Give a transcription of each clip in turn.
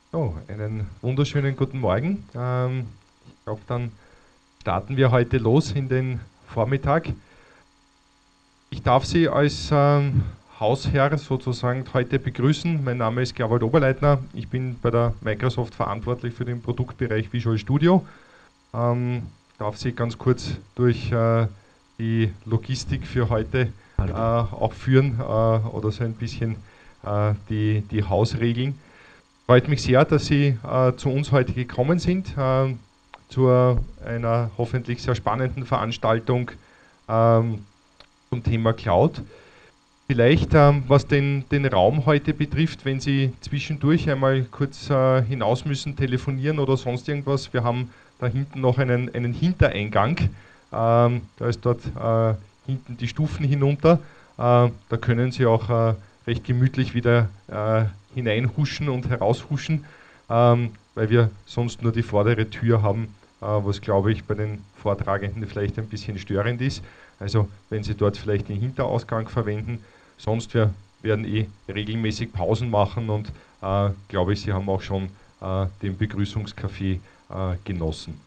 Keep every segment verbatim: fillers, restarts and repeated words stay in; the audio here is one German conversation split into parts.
Oh, einen wunderschönen guten Morgen. Ähm, ich glaube, dann starten wir heute los in den Vormittag. Ich darf Sie als ähm, Hausherr sozusagen heute begrüßen. Mein Name ist Gerwald Oberleitner. Ich bin bei der Microsoft verantwortlich für den Produktbereich Visual Studio. Ähm, ich darf Sie ganz kurz durch äh, die Logistik für heute äh, auch führen äh, oder so ein bisschen äh, die, die Hausregeln. Freut mich sehr, dass Sie äh, zu uns heute gekommen sind, äh, zu einer hoffentlich sehr spannenden Veranstaltung ähm, zum Thema Cloud. Vielleicht, ähm, was den, den Raum heute betrifft, wenn Sie zwischendurch einmal kurz äh, hinaus müssen, telefonieren oder sonst irgendwas. Wir haben da hinten noch einen, einen Hintereingang. Ähm, da ist dort äh, hinten die Stufen hinunter. Äh, da können Sie auch äh, recht gemütlich wieder äh, hineinhuschen und heraushuschen, ähm, weil wir sonst nur die vordere Tür haben, äh, was, glaube ich, bei den Vortragenden vielleicht ein bisschen störend ist. Also wenn Sie dort vielleicht den Hinterausgang verwenden. Sonst wir werden eh regelmäßig Pausen machen und äh, glaube ich, Sie haben auch schon äh, den Begrüßungskaffee äh, genossen.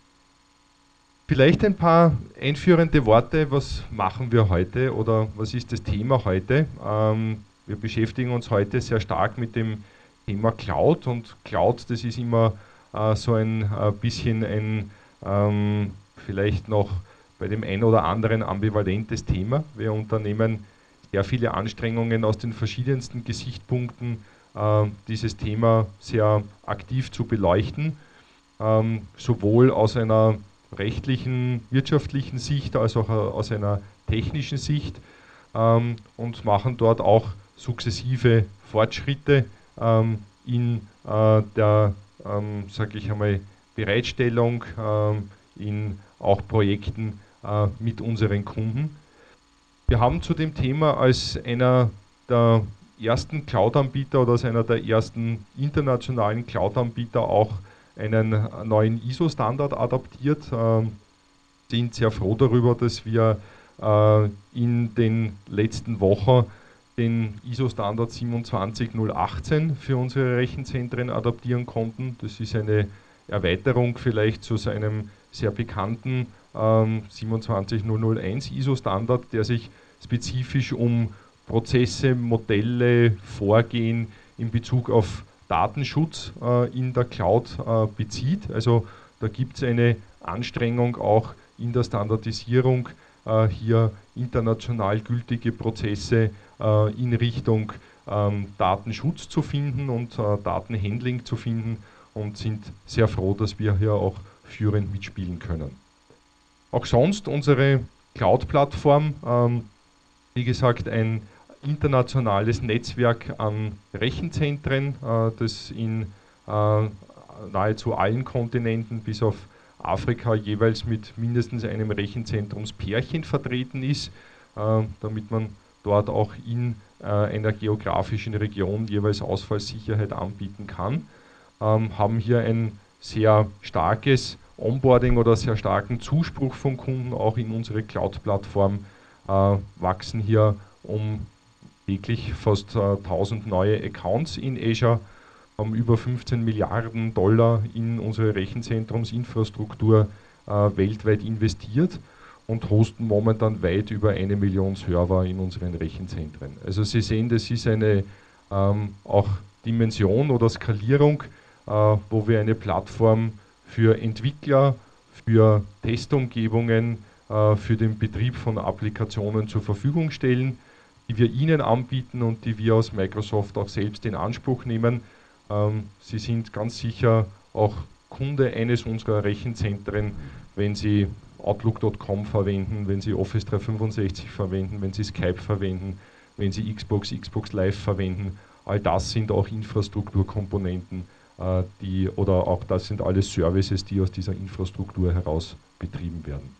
Vielleicht ein paar einführende Worte, was machen wir heute oder was ist das Thema heute? Ähm, wir beschäftigen uns heute sehr stark mit dem Thema Cloud und Cloud, das ist immer äh, so ein äh, bisschen ein ähm, vielleicht noch bei dem einen oder anderen ambivalentes Thema. Wir unternehmen sehr viele Anstrengungen aus den verschiedensten Gesichtspunkten, äh, dieses Thema sehr aktiv zu beleuchten, ähm, sowohl aus einer rechtlichen, wirtschaftlichen Sicht als auch aus einer technischen Sicht, ähm, und machen dort auch sukzessive Fortschritte ähm, in äh, der, ähm, sage ich einmal, Bereitstellung, ähm, in auch Projekten äh, mit unseren Kunden. Wir haben zu dem Thema als einer der ersten Cloud-Anbieter oder als einer der ersten internationalen Cloud-Anbieter auch einen neuen I S O-Standard adaptiert. Ähm, sind sehr froh darüber, dass wir äh, in den letzten Wochen den I S O-Standard siebenundzwanzig null achtzehn für unsere Rechenzentren adaptieren konnten. Das ist eine Erweiterung vielleicht zu seinem sehr bekannten ähm, siebenundzwanzig null null eins I S O-Standard, der sich spezifisch um Prozesse, Modelle, Vorgehen in Bezug auf Datenschutz äh, in der Cloud äh, bezieht. Also da gibt es eine Anstrengung auch in der Standardisierung äh, hier international gültige Prozesse äh, in Richtung ähm, Datenschutz zu finden und äh, Datenhandling zu finden und sind sehr froh, dass wir hier auch führend mitspielen können. Auch sonst unsere Cloud-Plattform, ähm, wie gesagt, ein internationales Netzwerk an Rechenzentren, äh, das in äh, nahezu allen Kontinenten bis auf Afrika jeweils mit mindestens einem Rechenzentrumspärchen vertreten ist, äh, damit man dort auch in äh, einer geografischen Region jeweils Ausfallsicherheit anbieten kann. Ähm, haben hier ein sehr starkes Onboarding oder sehr starken Zuspruch von Kunden auch in unsere Cloud-Plattform, äh, wachsen hier um täglich fast äh, tausend neue Accounts in Azure, haben über fünfzehn Milliarden Dollar in unsere Rechenzentrumsinfrastruktur äh, weltweit investiert und hosten momentan weit über eine Million Server in unseren Rechenzentren. Also Sie sehen, das ist eine ähm, auch Dimension oder Skalierung, äh, wo wir eine Plattform für Entwickler, für Testumgebungen, äh, für den Betrieb von Applikationen zur Verfügung stellen, die wir Ihnen anbieten und die wir aus Microsoft auch selbst in Anspruch nehmen. Ähm, Sie sind ganz sicher auch Kunde eines unserer Rechenzentren, wenn Sie Outlook Punkt com verwenden, wenn Sie Office dreihundertfünfundsechzig verwenden, wenn Sie Skype verwenden, wenn Sie Xbox, Xbox Live verwenden. All das sind auch Infrastrukturkomponenten, äh, die, oder auch das sind alles Services, die aus dieser Infrastruktur heraus betrieben werden.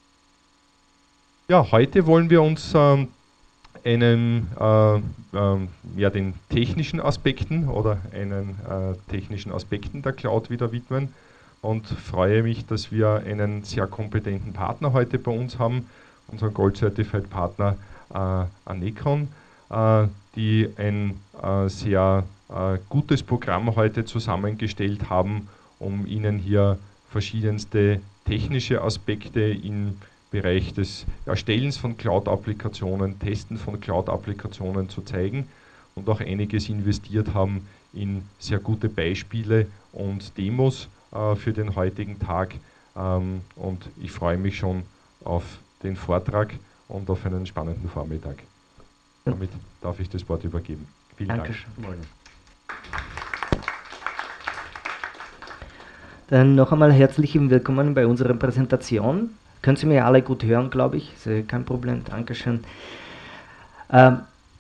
Ja, heute wollen wir uns ähm, einen, äh, ähm, ja, den technischen Aspekten oder einen äh, technischen Aspekten der Cloud wieder widmen und freue mich, dass wir einen sehr kompetenten Partner heute bei uns haben, unseren Gold Certified Partner äh, Anecon. äh, die ein äh, sehr äh, gutes Programm heute zusammengestellt haben, um Ihnen hier verschiedenste technische Aspekte im Bereich des Erstellens von Cloud-Applikationen, Testen von Cloud-Applikationen zu zeigen und auch einiges investiert haben in sehr gute Beispiele und Demos äh, für den heutigen Tag. Ähm, und ich freue mich schon auf den Vortrag und auf einen spannenden Vormittag. Damit darf ich das Wort übergeben. Vielen Dankeschön. Dank. Dann noch einmal herzlich willkommen bei unserer Präsentation. Können Sie mir alle gut hören, glaube ich? Ist kein Problem. Dankeschön. Ähm,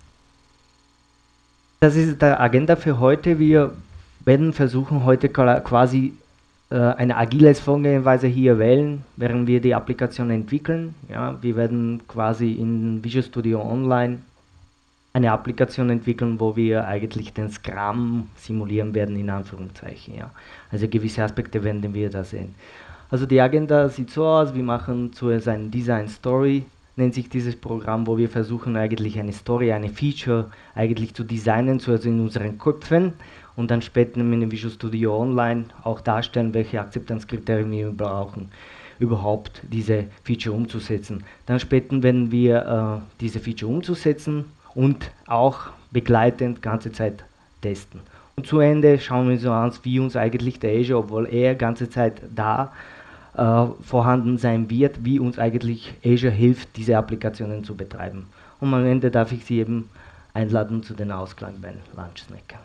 das ist die Agenda für heute. Wir werden versuchen, heute quasi äh, eine agile Vorgehensweise hier wählen, während wir die Applikation entwickeln. Ja, wir werden quasi in Visual Studio Online eine Applikation entwickeln, wo wir eigentlich den Scrum simulieren werden, in Anführungszeichen. Ja. Also gewisse Aspekte werden wir da sehen. Also die Agenda sieht so aus, wir machen zuerst ein Design Story, nennt sich dieses Programm, wo wir versuchen eigentlich eine Story, eine Feature eigentlich zu designen, zuerst in unseren Köpfen und dann später in Visual Studio Online auch darstellen, welche Akzeptanzkriterien wir brauchen, überhaupt diese Feature umzusetzen. Dann später werden wir äh, diese Feature umzusetzen und auch begleitend ganze Zeit testen. Und zu Ende schauen wir uns an, wie uns eigentlich der Azure, obwohl er ganze Zeit da äh, vorhanden sein wird, wie uns eigentlich Azure hilft, diese Applikationen zu betreiben. Und am Ende darf ich Sie eben einladen zu den Ausklang beim Lunch Snack.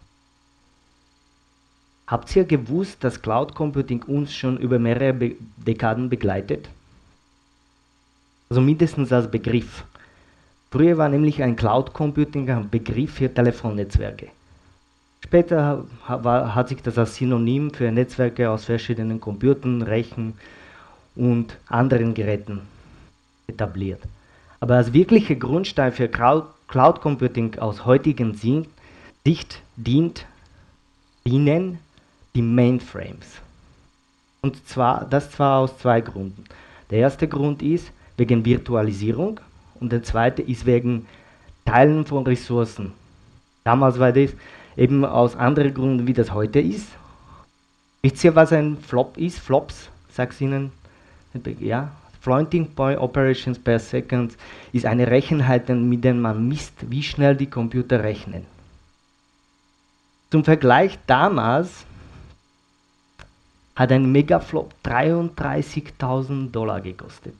Habt ihr gewusst, dass Cloud Computing uns schon über mehrere Be- Dekaden begleitet? Also mindestens als Begriff. Früher war nämlich ein Cloud Computing ein Begriff für Telefonnetzwerke. Später hat sich das als Synonym für Netzwerke aus verschiedenen Computern, Rechen und anderen Geräten etabliert. Aber als wirklicher Grundstein für Cloud Computing aus heutigen Sicht dient, dienen die Mainframes. Und zwar, das zwar aus zwei Gründen. Der erste Grund ist wegen Virtualisierung. Und der zweite ist wegen Teilen von Ressourcen. Damals war das eben aus anderen Gründen, wie das heute ist. Wisst ihr, was ein Flop ist? Flops, sag's Ihnen. Ja, Floating Point Operations per Second ist eine Recheneinheit, mit der man misst, wie schnell die Computer rechnen. Zum Vergleich, damals hat ein Megaflop dreiunddreißigtausend Dollar gekostet.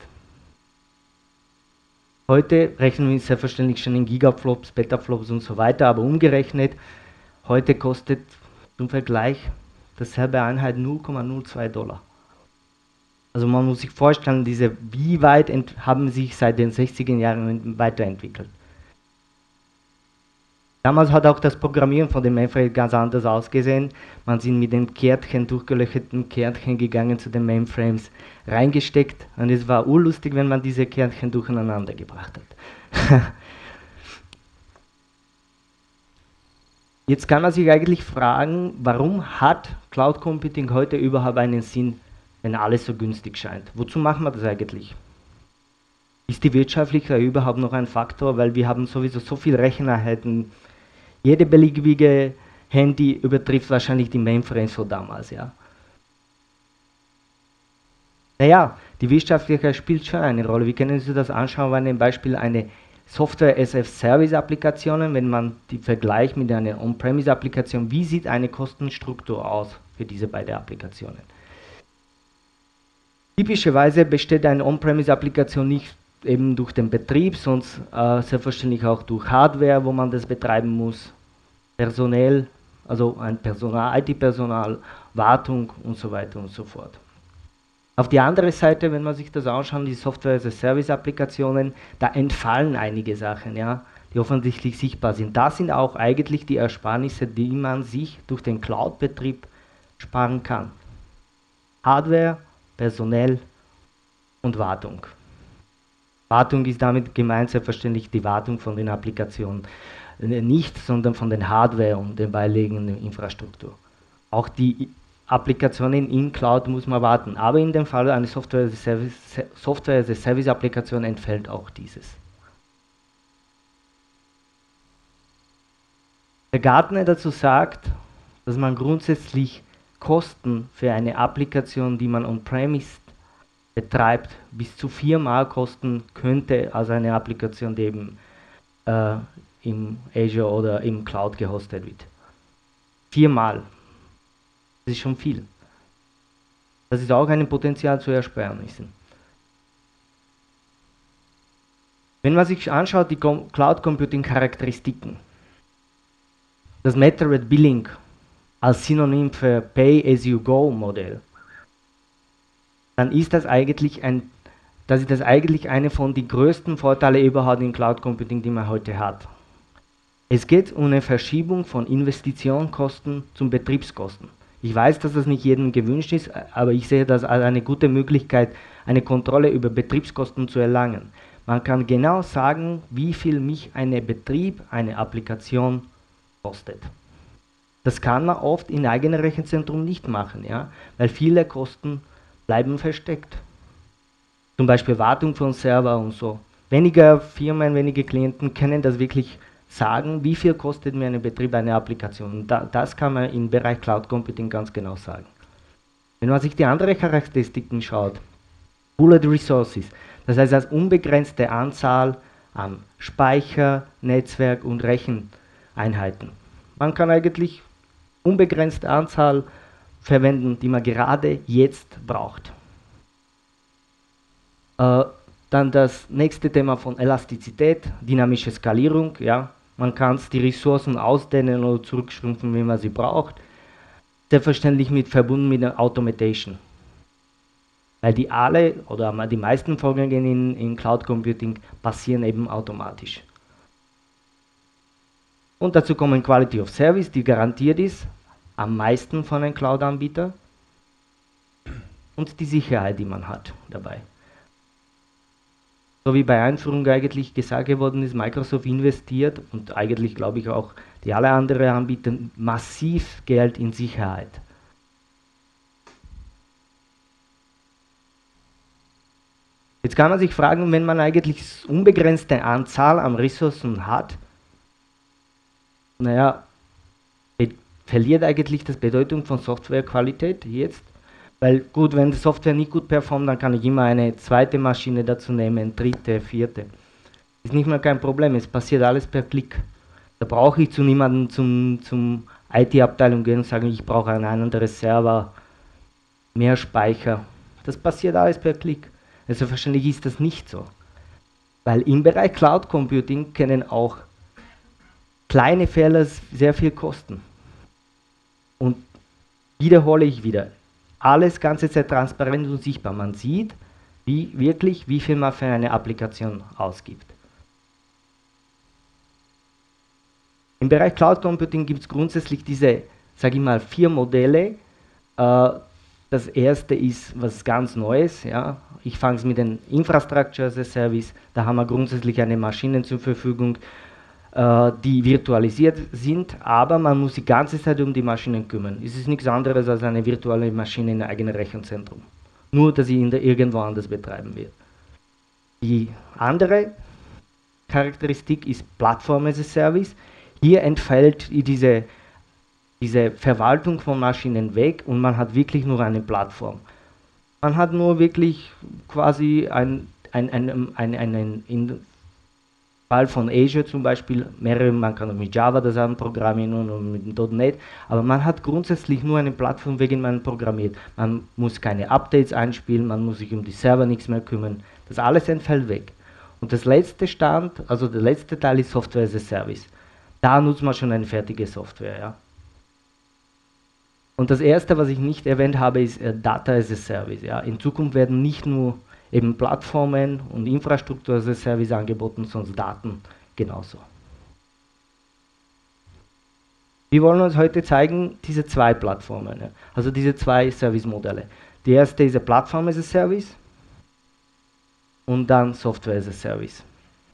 Heute rechnen wir selbstverständlich schon in Gigaflops, Petaflops und so weiter, aber umgerechnet, heute kostet zum Vergleich dasselbe Einheit null Komma null zwei Dollar. Also man muss sich vorstellen, diese, wie weit haben sich seit den sechziger Jahren weiterentwickelt. Damals hat auch das Programmieren von den Mainframes ganz anders ausgesehen. Man sind mit den Kärtchen, durchgelöcherten Kärtchen gegangen zu den Mainframes, reingesteckt und es war urlustig, wenn man diese Kärtchen durcheinander gebracht hat. Jetzt kann man sich eigentlich fragen, warum hat Cloud Computing heute überhaupt einen Sinn, wenn alles so günstig scheint? Wozu machen wir das eigentlich? Ist die Wirtschaftlichkeit überhaupt noch ein Faktor, weil wir haben sowieso so viele Recheneinheiten. Jede beliebige Handy übertrifft wahrscheinlich die Mainframes von damals, ja. Naja, die Wirtschaftlichkeit spielt schon eine Rolle. Wie können Sie das anschauen, wenn ein Beispiel eine Software as a Service Applikationen, wenn man die vergleicht mit einer On-Premise Applikation, wie sieht eine Kostenstruktur aus für diese beiden Applikationen? Typischerweise besteht eine On-Premise Applikation nicht eben durch den Betrieb, sonst äh, selbstverständlich auch durch Hardware, wo man das betreiben muss, personell, also ein Personal, I T-Personal, Wartung und so weiter und so fort. Auf die andere Seite, wenn man sich das anschaut, die Software-as-a-Service-Applikationen, da entfallen einige Sachen, ja, die offensichtlich sichtbar sind. Das sind auch eigentlich die Ersparnisse, die man sich durch den Cloud-Betrieb sparen kann. Hardware, Personell und Wartung. Wartung ist damit gemeint, selbstverständlich die Wartung von den Applikationen nicht, sondern von den Hardware und der beiliegenden Infrastruktur. Auch die Applikationen in Cloud muss man warten, aber in dem Fall eine Software-as-a-Service-Applikation entfällt auch dieses. Der Gartner dazu sagt, dass man grundsätzlich Kosten für eine Applikation, die man on-premise betreibt, bis zu viermal kosten könnte als eine Applikation, die eben äh, im Azure oder im Cloud gehostet wird. Viermal. Das ist schon viel. Das ist auch ein Potenzial zu Ersparnissen. Wenn man sich anschaut, die Cloud Computing Charakteristiken, das Matter Rate Billing als Synonym für Pay-as-you-go-Modell, dann ist das eigentlich ein, das ist das eigentlich eine von den größten Vorteilen überhaupt in Cloud Computing, die man heute hat. Es geht um eine Verschiebung von Investitionskosten zum Betriebskosten. Ich weiß, dass das nicht jedem gewünscht ist, aber ich sehe das als eine gute Möglichkeit, eine Kontrolle über Betriebskosten zu erlangen. Man kann genau sagen, wie viel mich ein Betrieb, eine Applikation kostet. Das kann man oft in eigenem Rechenzentrum nicht machen, ja, weil viele Kosten bleiben versteckt. Zum Beispiel Wartung von Server und so. Weniger Firmen, wenige Klienten können das wirklich sagen, wie viel kostet mir ein Betrieb eine Applikation. Und da, das kann man im Bereich Cloud Computing ganz genau sagen. Wenn man sich die anderen Charakteristiken schaut, Bullet Resources, das heißt als unbegrenzte Anzahl an Speicher, Netzwerk und Recheneinheiten. Man kann eigentlich unbegrenzte Anzahl verwenden, die man gerade jetzt braucht. Äh, dann das nächste Thema von Elastizität, dynamische Skalierung. Ja, man kann die Ressourcen ausdehnen oder zurückschrumpfen, wenn man sie braucht. Selbstverständlich mit verbunden mit der Automation. Weil die alle oder die meisten Vorgänge in, in Cloud Computing passieren eben automatisch. Und dazu kommen Quality of Service, die garantiert ist, am meisten von einem Cloud-Anbieter. Und die Sicherheit, die man hat dabei. So wie bei Einführung eigentlich gesagt worden ist, Microsoft investiert und eigentlich glaube ich auch die alle anderen Anbieter massiv Geld in Sicherheit. Jetzt kann man sich fragen, wenn man eigentlich unbegrenzte Anzahl an Ressourcen hat, naja, verliert eigentlich das Bedeutung von Softwarequalität jetzt? Weil gut, wenn die Software nicht gut performt, dann kann ich immer eine zweite Maschine dazu nehmen, dritte, vierte. Ist nicht mehr kein Problem, es passiert alles per Klick. Da brauche ich zu niemandem zum, zum I T-Abteilung gehen und sagen, ich brauche ein anderes Server, mehr Speicher. Das passiert alles per Klick. Also wahrscheinlich ist das nicht so. Weil im Bereich Cloud Computing können auch kleine Fehler sehr viel kosten. Und wiederhole ich wieder, alles ganze Zeit transparent und sichtbar. Man sieht wie, wirklich, wie viel man für eine Applikation ausgibt. Im Bereich Cloud Computing gibt es grundsätzlich diese, sage ich mal, vier Modelle. Äh, das erste ist was ganz Neues. Ja. Ich fange mit dem Infrastructure as a Service. Da haben wir grundsätzlich eine Maschine zur Verfügung, die virtualisiert sind, aber man muss die ganze Zeit um die Maschinen kümmern. Es ist nichts anderes als eine virtuelle Maschine in einem eigenen Rechenzentrum. Nur, dass sie in der irgendwo anders betreiben wird. Die andere Charakteristik ist Plattform as a Service. Hier entfällt diese, diese Verwaltung von Maschinen weg und man hat wirklich nur eine Plattform. Man hat nur wirklich quasi ein, ein, ein, ein, ein, ein in Fall von Azure zum Beispiel, mehrere, man kann auch mit Java das anprogrammieren und mit .Punkt net, aber man hat grundsätzlich nur eine Plattform, wegen man programmiert. Man muss keine Updates einspielen, man muss sich um die Server nichts mehr kümmern. Das alles entfällt weg. Und das letzte Stand, also der letzte Teil ist Software as a Service. Da nutzt man schon eine fertige Software. Ja. Und das erste, was ich nicht erwähnt habe, ist äh, Data as a Service. Ja. In Zukunft werden nicht nur eben Plattformen und Infrastruktur als Service angeboten, sondern Daten genauso. Wir wollen uns heute zeigen, diese zwei Plattformen, ja. Also diese zwei Service-Modelle. Die erste ist eine Plattform as a Service und dann Software as a Service.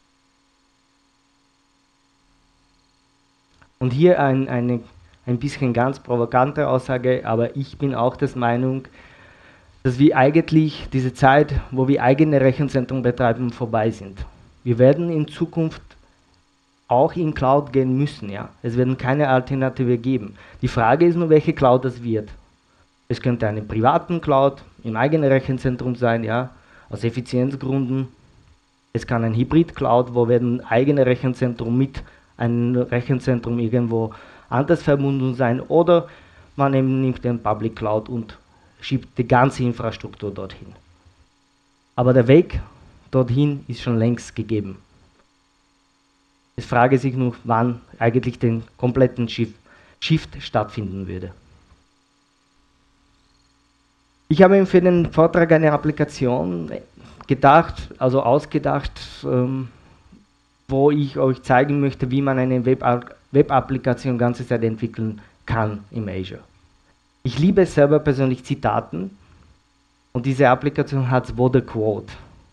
Und hier ein, eine ein bisschen ganz provokante Aussage, aber ich bin auch der Meinung, dass wir eigentlich diese Zeit, wo wir eigene Rechenzentren betreiben, vorbei sind. Wir werden in Zukunft auch in Cloud gehen müssen. Ja? Es werden keine Alternative geben. Die Frage ist nur, welche Cloud das wird. Es könnte eine privaten Cloud im eigenen Rechenzentrum sein, ja, aus Effizienzgründen. Es kann ein Hybrid-Cloud, wo wir ein eigenes Rechenzentrum mit einem Rechenzentrum irgendwo anders verbunden sein, oder man eben nimmt den Public Cloud und schiebt die ganze Infrastruktur dorthin. Aber der Weg dorthin ist schon längst gegeben. Es frage sich nur, wann eigentlich den kompletten Shift, Shift stattfinden würde. Ich habe für den Vortrag eine Applikation gedacht, also ausgedacht, ähm, wo ich euch zeigen möchte, wie man eine Web-Applikation ganze Zeit entwickeln kann im Azure. Ich liebe selber persönlich Zitaten und diese Applikation hat Voder Quote.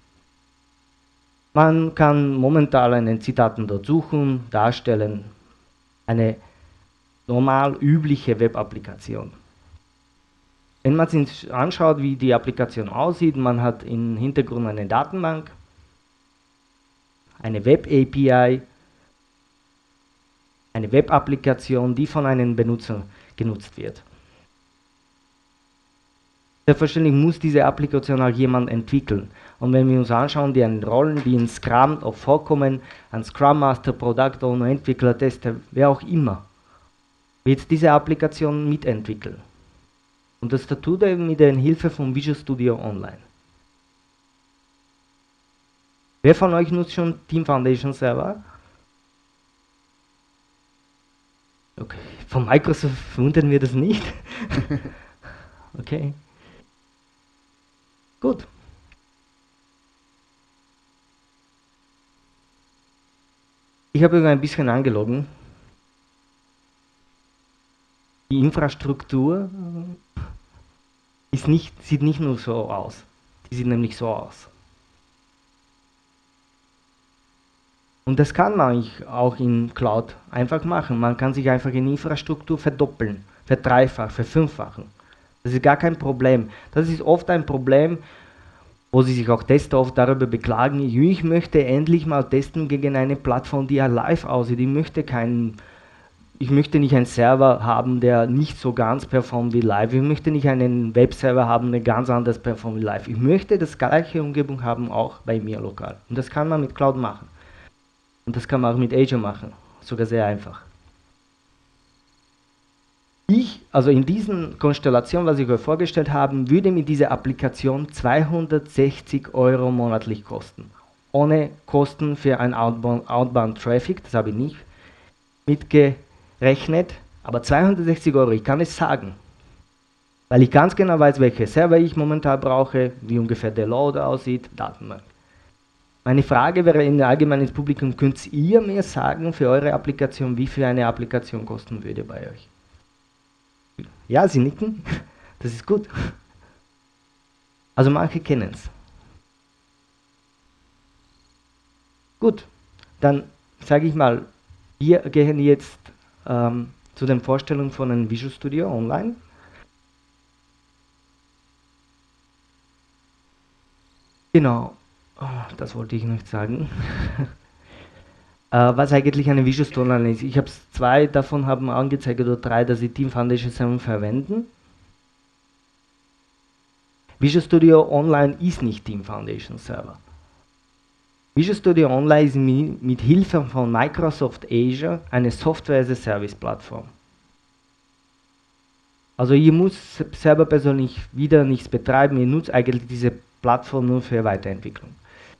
Man kann momentan einen Zitaten dort suchen, darstellen, eine normal übliche Web-Applikation. Wenn man sich anschaut, wie die Applikation aussieht, man hat im Hintergrund eine Datenbank, eine Web-A P I, eine Web-Applikation, die von einem Benutzer genutzt wird. Selbstverständlich muss diese Applikation auch jemand entwickeln. Und wenn wir uns anschauen, die Rollen, die in Scrum auch vorkommen, ein Scrum Master, Product Owner, Entwickler, Tester, wer auch immer, wird diese Applikation mitentwickeln. Und das tut er mit der Hilfe von Visual Studio Online. Wer von euch nutzt schon Team Foundation Server? Okay. Von Microsoft wundern wir das nicht. Okay. Gut. Ich habe ein bisschen angelogen. Die Infrastruktur ist nicht, sieht nicht nur so aus. Die sieht nämlich so aus. Und das kann man auch in Cloud einfach machen. Man kann sich einfach in Infrastruktur verdoppeln, verdreifachen, verfünffachen. Das ist gar kein Problem. Das ist oft ein Problem, wo sich sich auch Tester oft darüber beklagen, ich möchte endlich mal testen gegen eine Plattform, die ja live aussieht. Ich möchte keinen, ich möchte nicht einen Server haben, der nicht so ganz performt wie live. Ich möchte nicht einen Webserver haben, der ganz anders performt wie live. Ich möchte das gleiche Umgebung haben, auch bei mir lokal. Und das kann man mit Cloud machen. Und das kann man auch mit Azure machen. Sogar sehr einfach. Ich, also in diesen Konstellationen, was ich euch vorgestellt habe, würde mir diese Applikation zweihundertsechzig Euro monatlich kosten. Ohne Kosten für ein Outbound, Outbound Traffic, das habe ich nicht mitgerechnet, aber zweihundertsechzig Euro, ich kann es sagen. Weil ich ganz genau weiß, welche Server ich momentan brauche, wie ungefähr der Load aussieht, Datenbank. Meine Frage wäre in allgemein ins Publikum, könnt ihr mir sagen für eure Applikation, wie viel eine Applikation kosten würde bei euch? Ja, Sie nicken. Das ist gut. Also manche kennen es. Gut, dann sage ich mal, wir gehen jetzt ähm, zu den Vorstellungen von einem Visual Studio Online. Genau, oh, das wollte ich noch sagen. Was eigentlich eine Visual Studio Online ist. Ich habe zwei davon haben angezeigt oder drei, dass sie Team Foundation Server verwenden. Visual Studio Online ist nicht Team Foundation Server. Visual Studio Online ist mit, mit Hilfe von Microsoft Azure eine Software as a Service Plattform. Also ihr müsst selber persönlich wieder nichts betreiben, ihr nutzt eigentlich diese Plattform nur für Weiterentwicklung.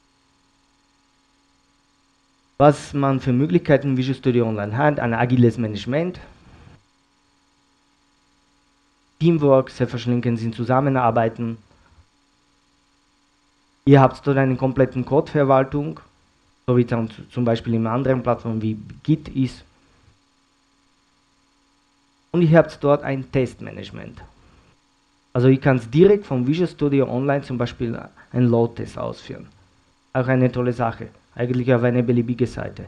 Was man für Möglichkeiten in Visual Studio Online hat, ein agiles Management, Teamwork, selbstverständlich sind Zusammenarbeiten. Ihr habt dort eine komplette Codeverwaltung, so wie dann zum Beispiel in anderen Plattformen wie Git ist. Und ihr habt dort ein Testmanagement. Also ich kann es direkt vom Visual Studio Online zum Beispiel einen Load-Test ausführen. Auch eine tolle Sache. Eigentlich auf eine beliebige Seite.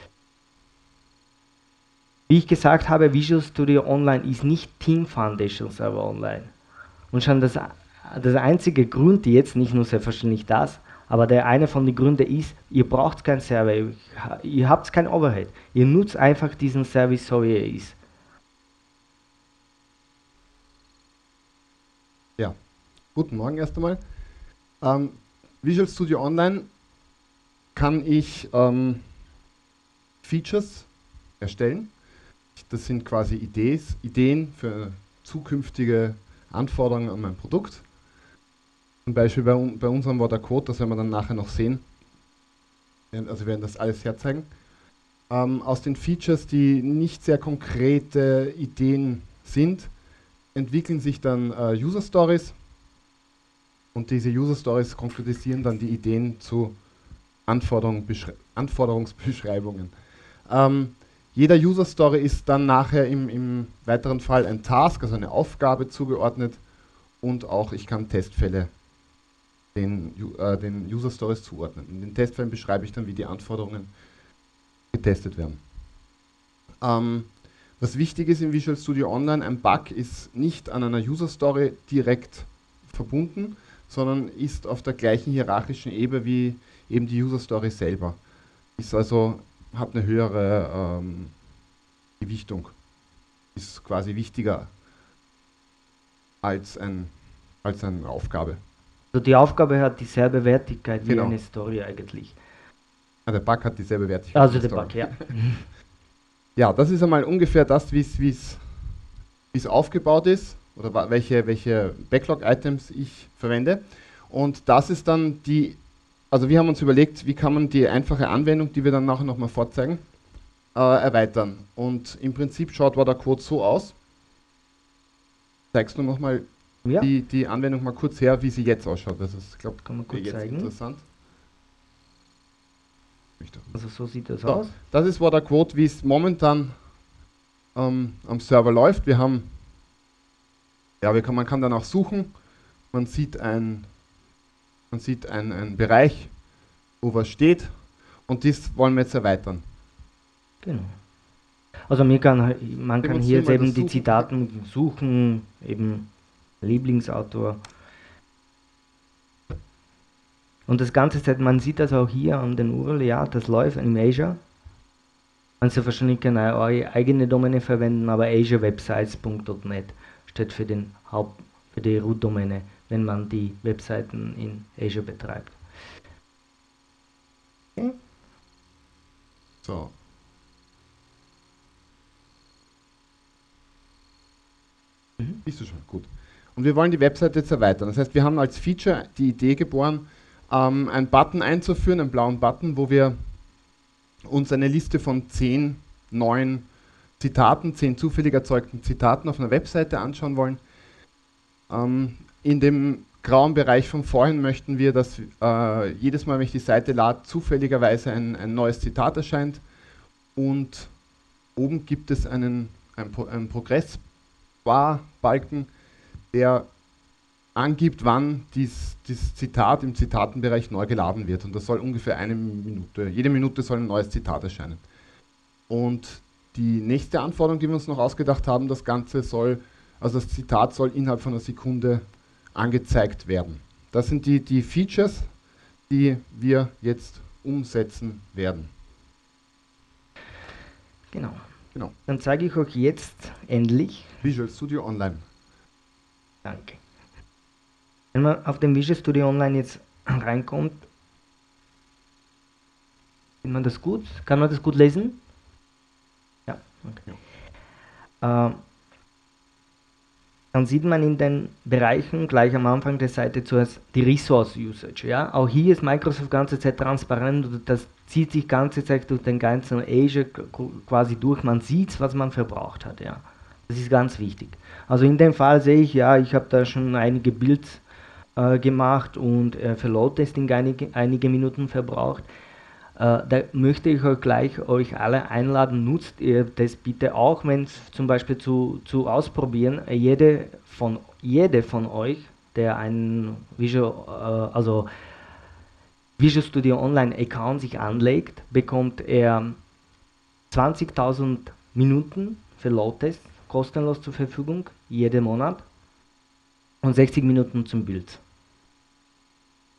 Wie ich gesagt habe, Visual Studio Online ist nicht Team Foundation Server Online. Und schon das, das einzige Grund jetzt, nicht nur selbstverständlich das, Aber der eine von den Gründen ist, ihr braucht keinen Server, ihr, ihr habt kein Overhead. Ihr nutzt einfach diesen Service, so wie er ist. Ja, guten Morgen erst einmal. Ähm, Visual Studio Online kann ich ähm, Features erstellen. Das sind quasi Idees, Ideen für zukünftige Anforderungen an mein Produkt. Zum Beispiel bei, bei unserem war der Code, das werden wir dann nachher noch sehen. Also wir werden das alles herzeigen. Ähm, aus den Features, die nicht sehr konkrete Ideen sind, entwickeln sich dann äh, User Stories. Und diese User Stories konkretisieren dann die Ideen zu Anforderung, Anforderungsbeschreibungen. Ähm, jeder User Story ist dann nachher im, im weiteren Fall ein Task, also eine Aufgabe zugeordnet, und auch ich kann Testfälle den, äh, den User Stories zuordnen. In den Testfällen beschreibe ich dann, wie die Anforderungen getestet werden. Ähm, was wichtig ist im Visual Studio Online, ein Bug ist nicht an einer User Story direkt verbunden, sondern ist auf der gleichen hierarchischen Ebene wie eben die User Story selber. Ist also, hat eine höhere ähm, Gewichtung. Ist quasi wichtiger als, ein, als eine Aufgabe. Also die Aufgabe hat dieselbe Wertigkeit wie Genau. eine Story eigentlich. Ja, der Bug hat dieselbe Wertigkeit. Also wie die der Story. Bug, ja. Ja, das ist einmal ungefähr das, wie es aufgebaut ist oder welche, welche Backlog-Items ich verwende. Und das ist dann die, also wir haben uns überlegt, wie kann man die einfache Anwendung, die wir dann nachher nochmal vorzeigen, äh, erweitern. Und im Prinzip schaut war der Code so aus. Zeigst du nochmal Ja, die, die Anwendung mal kurz her, wie sie jetzt ausschaut. Das ist, glaube kann man kurz ich, jetzt zeigen. interessant. Also so sieht das So, aus. das ist Water Quote, wie es momentan ähm, am Server läuft. Wir haben, ja, wir kann, man kann dann auch suchen. Man sieht ein, man sieht ein, ein Bereich, wo was steht, und das wollen wir jetzt erweitern. Genau. Also mir kann, man kann hier jetzt Demonstrieren wir eben das die Suchen. Zitaten suchen, eben Lieblingsautor. Und das Ganze, man sieht das auch hier an den U R L, ja, das läuft in Azure. Man soll wahrscheinlich keine eure eigene Domäne verwenden, aber azure websites punkt net steht für, den Haupt, für die Root-Domäne, wenn man die Webseiten in Azure betreibt. Okay. So. Mhm. Siehst du schon, gut. Und wir wollen die Webseite jetzt erweitern. Das heißt, wir haben als Feature die Idee geboren, ähm, einen Button einzuführen, einen blauen Button, wo wir uns eine Liste von zehn neuen Zitaten, zehn zufällig erzeugten Zitaten auf einer Webseite anschauen wollen. Ähm, in dem grauen Bereich von vorhin möchten wir, dass äh, jedes Mal, wenn ich die Seite lade, zufälligerweise ein, ein neues Zitat erscheint, und oben gibt es einen, einen, Pro einen Progress-Bar-Balken, der angibt, wann dies, dieses Zitat im Zitatenbereich neu geladen wird. Und das soll ungefähr eine Minute, jede Minute soll ein neues Zitat erscheinen. Und die nächste Anforderung, die wir uns noch ausgedacht haben, das Ganze soll, also das Zitat soll innerhalb von einer Sekunde angezeigt werden. Das sind die, die Features, die wir jetzt umsetzen werden. Genau. Genau. Dann zeige ich euch jetzt endlich. Visual Studio Online. Danke. Wenn man auf dem Visual Studio Online jetzt reinkommt, sieht man das gut? Kann man das gut lesen? Ja. Okay. Ja. Ähm, dann sieht man in den Bereichen gleich am Anfang der Seite zuerst die Resource Usage. Ja? Auch hier ist Microsoft ganze Zeit transparent, und das zieht sich ganze Zeit durch den ganzen Azure quasi durch. Man sieht, was man verbraucht hat. Ja? Das ist ganz wichtig. Also in dem Fall sehe ich, ja, ich habe da schon einige Builds äh, gemacht und äh, für Load-Testing einige, einige Minuten verbraucht. Äh, da möchte ich euch gleich euch alle einladen, nutzt ihr das bitte auch, wenn es zum Beispiel zu, zu ausprobieren. Jede von, jede von euch, der einen Visual, äh, also Visual Studio Online Account sich anlegt, bekommt er zwanzigtausend Minuten für Load-Tests kostenlos zur Verfügung, jeden Monat, und sechzig Minuten zum Bild.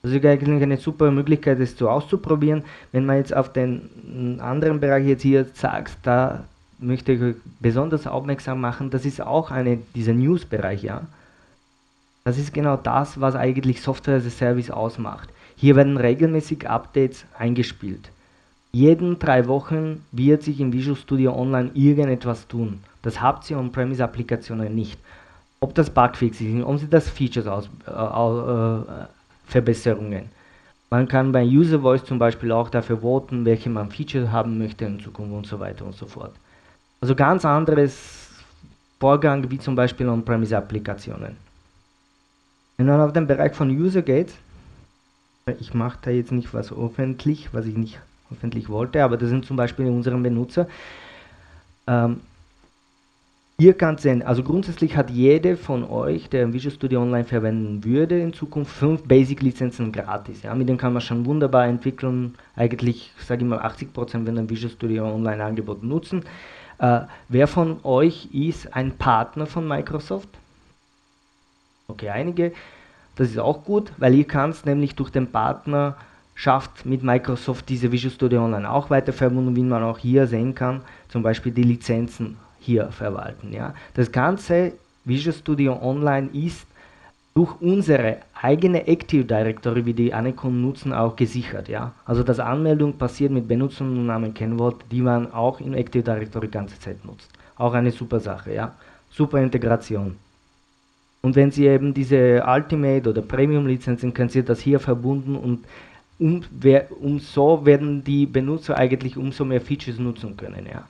Das ist eigentlich eine super Möglichkeit, das so auszuprobieren. Wenn man jetzt auf den anderen Bereich jetzt hier sagt, da möchte ich euch besonders aufmerksam machen, das ist auch eine, dieser News-Bereich, ja. Das ist genau das, was eigentlich Software as a Service ausmacht. Hier werden regelmäßig Updates eingespielt. Jeden drei Wochen wird sich im Visual Studio Online irgendetwas tun. Das habt ihr On-Premise-Applikationen nicht. Ob das Bugfixes sind, ob sie das Features aus, äh, äh, Verbesserungen. Man kann bei User Voice zum Beispiel auch dafür voten, welche man Feature haben möchte in Zukunft und so weiter und so fort. Also ganz anderes Vorgang wie zum Beispiel On-Premise-Applikationen. Wenn man auf den Bereich von User geht, ich mache da jetzt nicht was öffentlich, was ich nicht öffentlich wollte, aber das sind zum Beispiel unsere Benutzer. Ähm, Ihr könnt sehen, also grundsätzlich hat jede von euch, der Visual Studio Online verwenden würde, in Zukunft fünf Basic-Lizenzen gratis. Ja, mit denen kann man schon wunderbar entwickeln. Eigentlich, sage ich mal, achtzig Prozent werden ein Visual Studio Online Angebot nutzen. Äh, wer von euch ist ein Partner von Microsoft? Okay, einige. Das ist auch gut, weil ihr könnt nämlich durch den Partner schafft mit Microsoft diese Visual Studio Online auch weiter verbunden, wie man auch hier sehen kann, zum Beispiel die Lizenzen hier verwalten. Ja. Das ganze Visual Studio Online ist durch unsere eigene Active Directory, wie die Anekunden nutzen, auch gesichert. Ja. Also das Anmeldung passiert mit Benutzernamen, Kennwort, die man auch in Active Directory die ganze Zeit nutzt. Auch eine super Sache, ja. Super Integration. Und wenn Sie eben diese Ultimate oder Premium Lizenzen, können Sie das hier verbunden und um, wer, um so werden die Benutzer eigentlich umso mehr Features nutzen können, ja.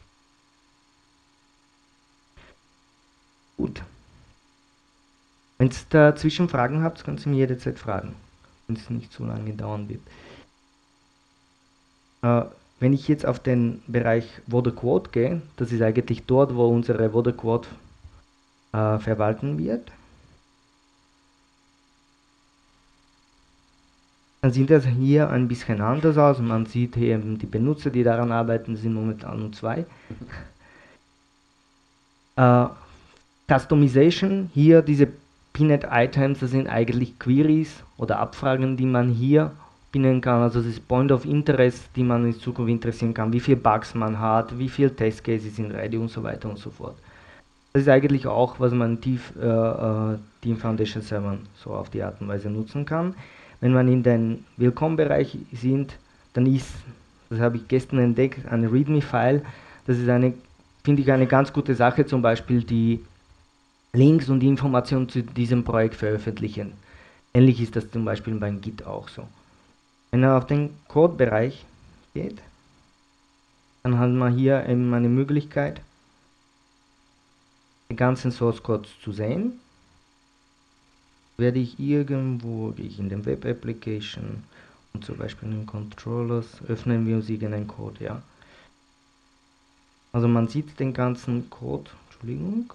Gut. Wenn ihr dazwischen Fragen habt, könnt ihr mir jederzeit fragen, wenn es nicht zu lange dauern wird. Äh, wenn ich jetzt auf den Bereich Voderquote gehe, das ist eigentlich dort, wo unsere Voderquote äh, verwalten wird, dann sieht das hier ein bisschen anders aus. Man sieht hier eben die Benutzer, die daran arbeiten, sind momentan nur zwei. äh, Customization, hier diese Pinnet-Items, das sind eigentlich Queries oder Abfragen, die man hier pinnen kann, also das ist Point of Interest, die man in Zukunft interessieren kann, wie viele Bugs man hat, wie viele Testcases sind ready und so weiter und so fort. Das ist eigentlich auch, was man tief äh, äh, Team Foundation Servern so auf die Art und Weise nutzen kann. Wenn man in den Willkommen-Bereich sind, dann ist, das habe ich gestern entdeckt, eine README-File, das ist eine, finde ich, eine ganz gute Sache, zum Beispiel die Links und die Informationen zu diesem Projekt veröffentlichen. Ähnlich ist das zum Beispiel beim Git auch so. Wenn man auf den Code-Bereich geht, dann hat man hier eben eine Möglichkeit, den ganzen Source Code zu sehen. Werde ich irgendwo, gehe ich in den Web Application und zum Beispiel in den Controllers, öffnen wir uns irgendeinen Code, ja. Also man sieht den ganzen Code, Entschuldigung.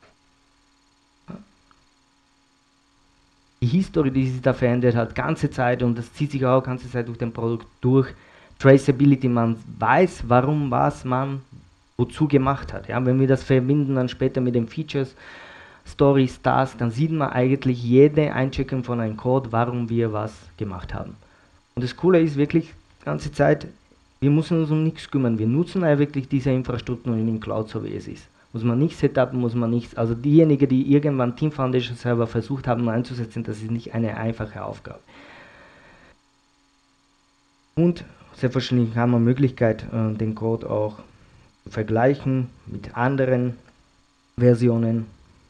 Die History, die sich da verändert hat, ganze Zeit, und das zieht sich auch ganze Zeit durch den Produkt durch. Traceability, man weiß, warum was man wozu gemacht hat. Ja, wenn wir das verbinden dann später mit den Features, Stories, Tasks, dann sieht man eigentlich jede Eincheckung von einem Code, warum wir was gemacht haben. Und das Coole ist wirklich, die ganze Zeit, wir müssen uns um nichts kümmern. Wir nutzen ja wirklich diese Infrastruktur in den Cloud, so wie es ist. Muss man nicht setupen, muss man nichts. Also diejenigen, die irgendwann Team Foundation Server versucht haben einzusetzen, das ist nicht eine einfache Aufgabe. Und selbstverständlich haben wir Möglichkeit, den Code auch zu vergleichen mit anderen Versionen.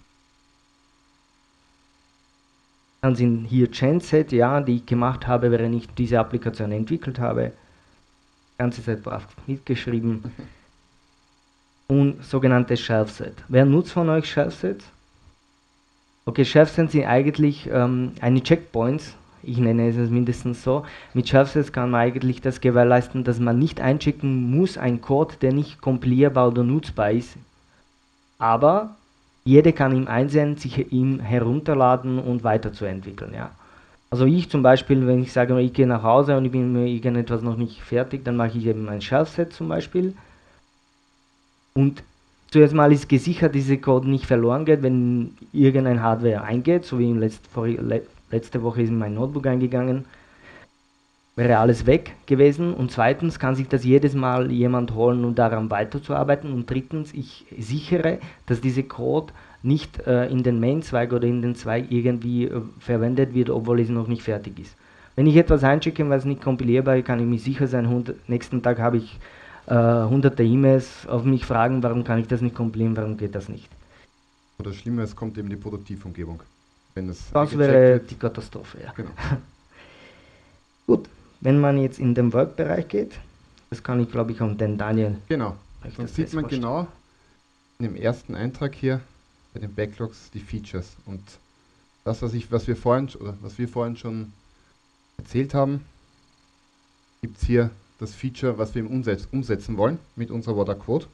Dann sind hier Genset, ja, die ich gemacht habe, während ich diese Applikation entwickelt habe. Die ganze Zeit brav mitgeschrieben. Und sogenanntes Shelf-Set. Wer nutzt von euch Shelf-Sets? Okay, Shelf-Sets sind eigentlich ähm, eine Checkpoints, ich nenne es mindestens so. Mit Shelf-Sets kann man eigentlich das gewährleisten, dass man nicht einchecken muss, ein Code, der nicht kompilierbar oder nutzbar ist. Aber jeder kann ihn einsehen, sich ihn herunterladen und weiterzuentwickeln. Ja. Also ich zum Beispiel, wenn ich sage, ich gehe nach Hause und ich bin mir irgendetwas noch nicht fertig, dann mache ich eben ein Shelf-Set zum Beispiel. Und zuerst mal ist gesichert, dass dieser Code nicht verloren geht, wenn irgendein Hardware eingeht, so wie im letzten, letzte Woche ist in mein Notebook eingegangen, wäre alles weg gewesen. Und zweitens kann sich das jedes Mal jemand holen, um daran weiterzuarbeiten. Und drittens, ich sichere, dass dieser Code nicht äh, in den Main-Zweig oder in den Zweig irgendwie äh, verwendet wird, obwohl es noch nicht fertig ist. Wenn ich etwas einschicke, was nicht kompilierbar ist, kann ich mir sicher sein, hundert, nächsten Tag habe ich äh, hunderte E-Mails auf mich fragen, warum kann ich das nicht kompilieren, warum geht das nicht. Oder schlimmer, es kommt eben die Produktivumgebung. Wenn es das wäre wird. die Katastrophe, ja. Genau. Gut, wenn man jetzt in den Work-Bereich geht, das kann ich glaube ich auch den Daniel. Genau, dann sieht man vorstellen. Genau in dem ersten Eintrag hier bei den Backlogs die Features. Und das, was, ich, was, wir, vorhin, oder was wir vorhin schon erzählt haben, gibt es hier das Feature, was wir umsetz, umsetzen wollen mit unserer What a Quote.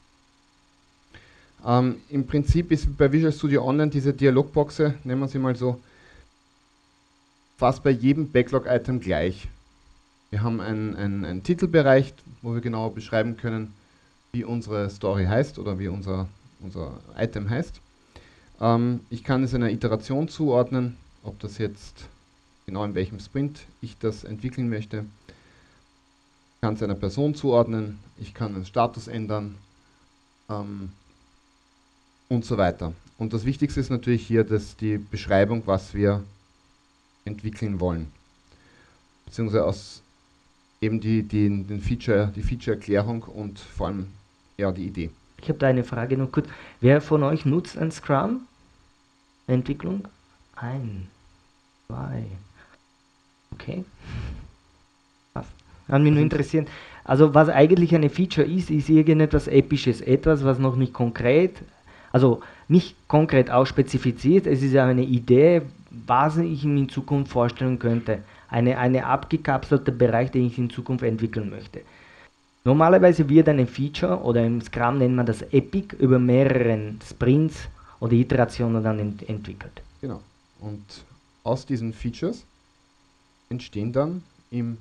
Ähm, Im Prinzip ist bei Visual Studio Online diese Dialogboxe, nennen wir sie mal so, fast bei jedem Backlog-Item gleich. Wir haben einen, einen, einen Titelbereich, wo wir genauer beschreiben können, wie unsere Story heißt oder wie unser, unser Item heißt. Ähm, ich kann es einer Iteration zuordnen, ob das jetzt genau in welchem Sprint ich das entwickeln möchte. Ich kann es einer Person zuordnen, ich kann den Status ändern ähm, und so weiter. Und das Wichtigste ist natürlich hier dass die Beschreibung, was wir entwickeln wollen. Beziehungsweise aus eben die, die, den Feature, die Feature-Erklärung und vor allem ja, die Idee. Ich habe da eine Frage noch kurz. Wer von euch nutzt ein Scrum? Entwicklung? Ein, zwei. Okay. Was? Hat mich nur interessiert. Also was eigentlich eine Feature ist, ist irgendetwas Episches, etwas, was noch nicht konkret, also nicht konkret ausspezifiziert, es ist eine Idee, was ich mir in Zukunft vorstellen könnte. Eine, eine abgekapselte Bereich, den ich in Zukunft entwickeln möchte. Normalerweise wird ein Feature, oder im Scrum nennt man das Epic, über mehreren Sprints oder Iterationen dann ent entwickelt. Genau. Und aus diesen Features entstehen dann im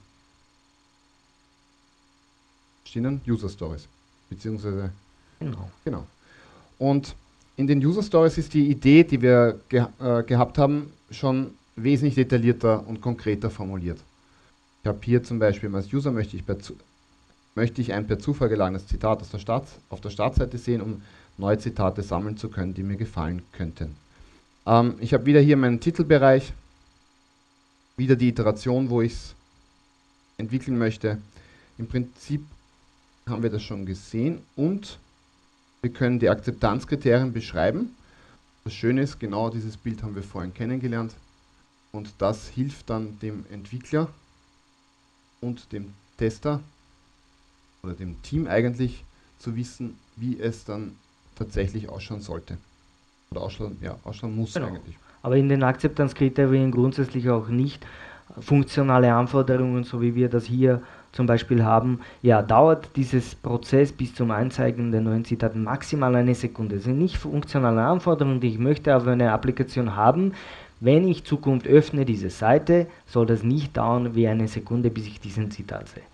entstehen dann User Stories. Beziehungsweise Genau. Genau. Und in den User Stories ist die Idee, die wir ge äh, gehabt haben, schon wesentlich detaillierter und konkreter formuliert. Ich habe hier zum Beispiel als User möchte ich, per möchte ich ein per Zufall geladenes Zitat aus der Start auf der Startseite sehen, um neue Zitate sammeln zu können, die mir gefallen könnten. Ähm, ich habe wieder hier meinen Titelbereich, wieder die Iteration, wo ich es entwickeln möchte. Im Prinzip haben wir das schon gesehen und wir können die Akzeptanzkriterien beschreiben. Das Schöne ist, genau dieses Bild haben wir vorhin kennengelernt und das hilft dann dem Entwickler und dem Tester oder dem Team eigentlich zu wissen, wie es dann tatsächlich ausschauen sollte. Oder ausschauen, ja, ausschauen muss Genau. eigentlich. Aber in den Akzeptanzkriterien grundsätzlich auch nicht funktionale Anforderungen, so wie wir das hier zum Beispiel haben. Ja, dauert dieses Prozess bis zum Einzeigen der neuen Zitate maximal eine Sekunde. Das sind nicht funktionale Anforderungen, die ich möchte auf eine Applikation haben. Wenn ich Zukunft öffne diese Seite, soll das nicht dauern wie eine Sekunde, bis ich diesen Zitat sehe.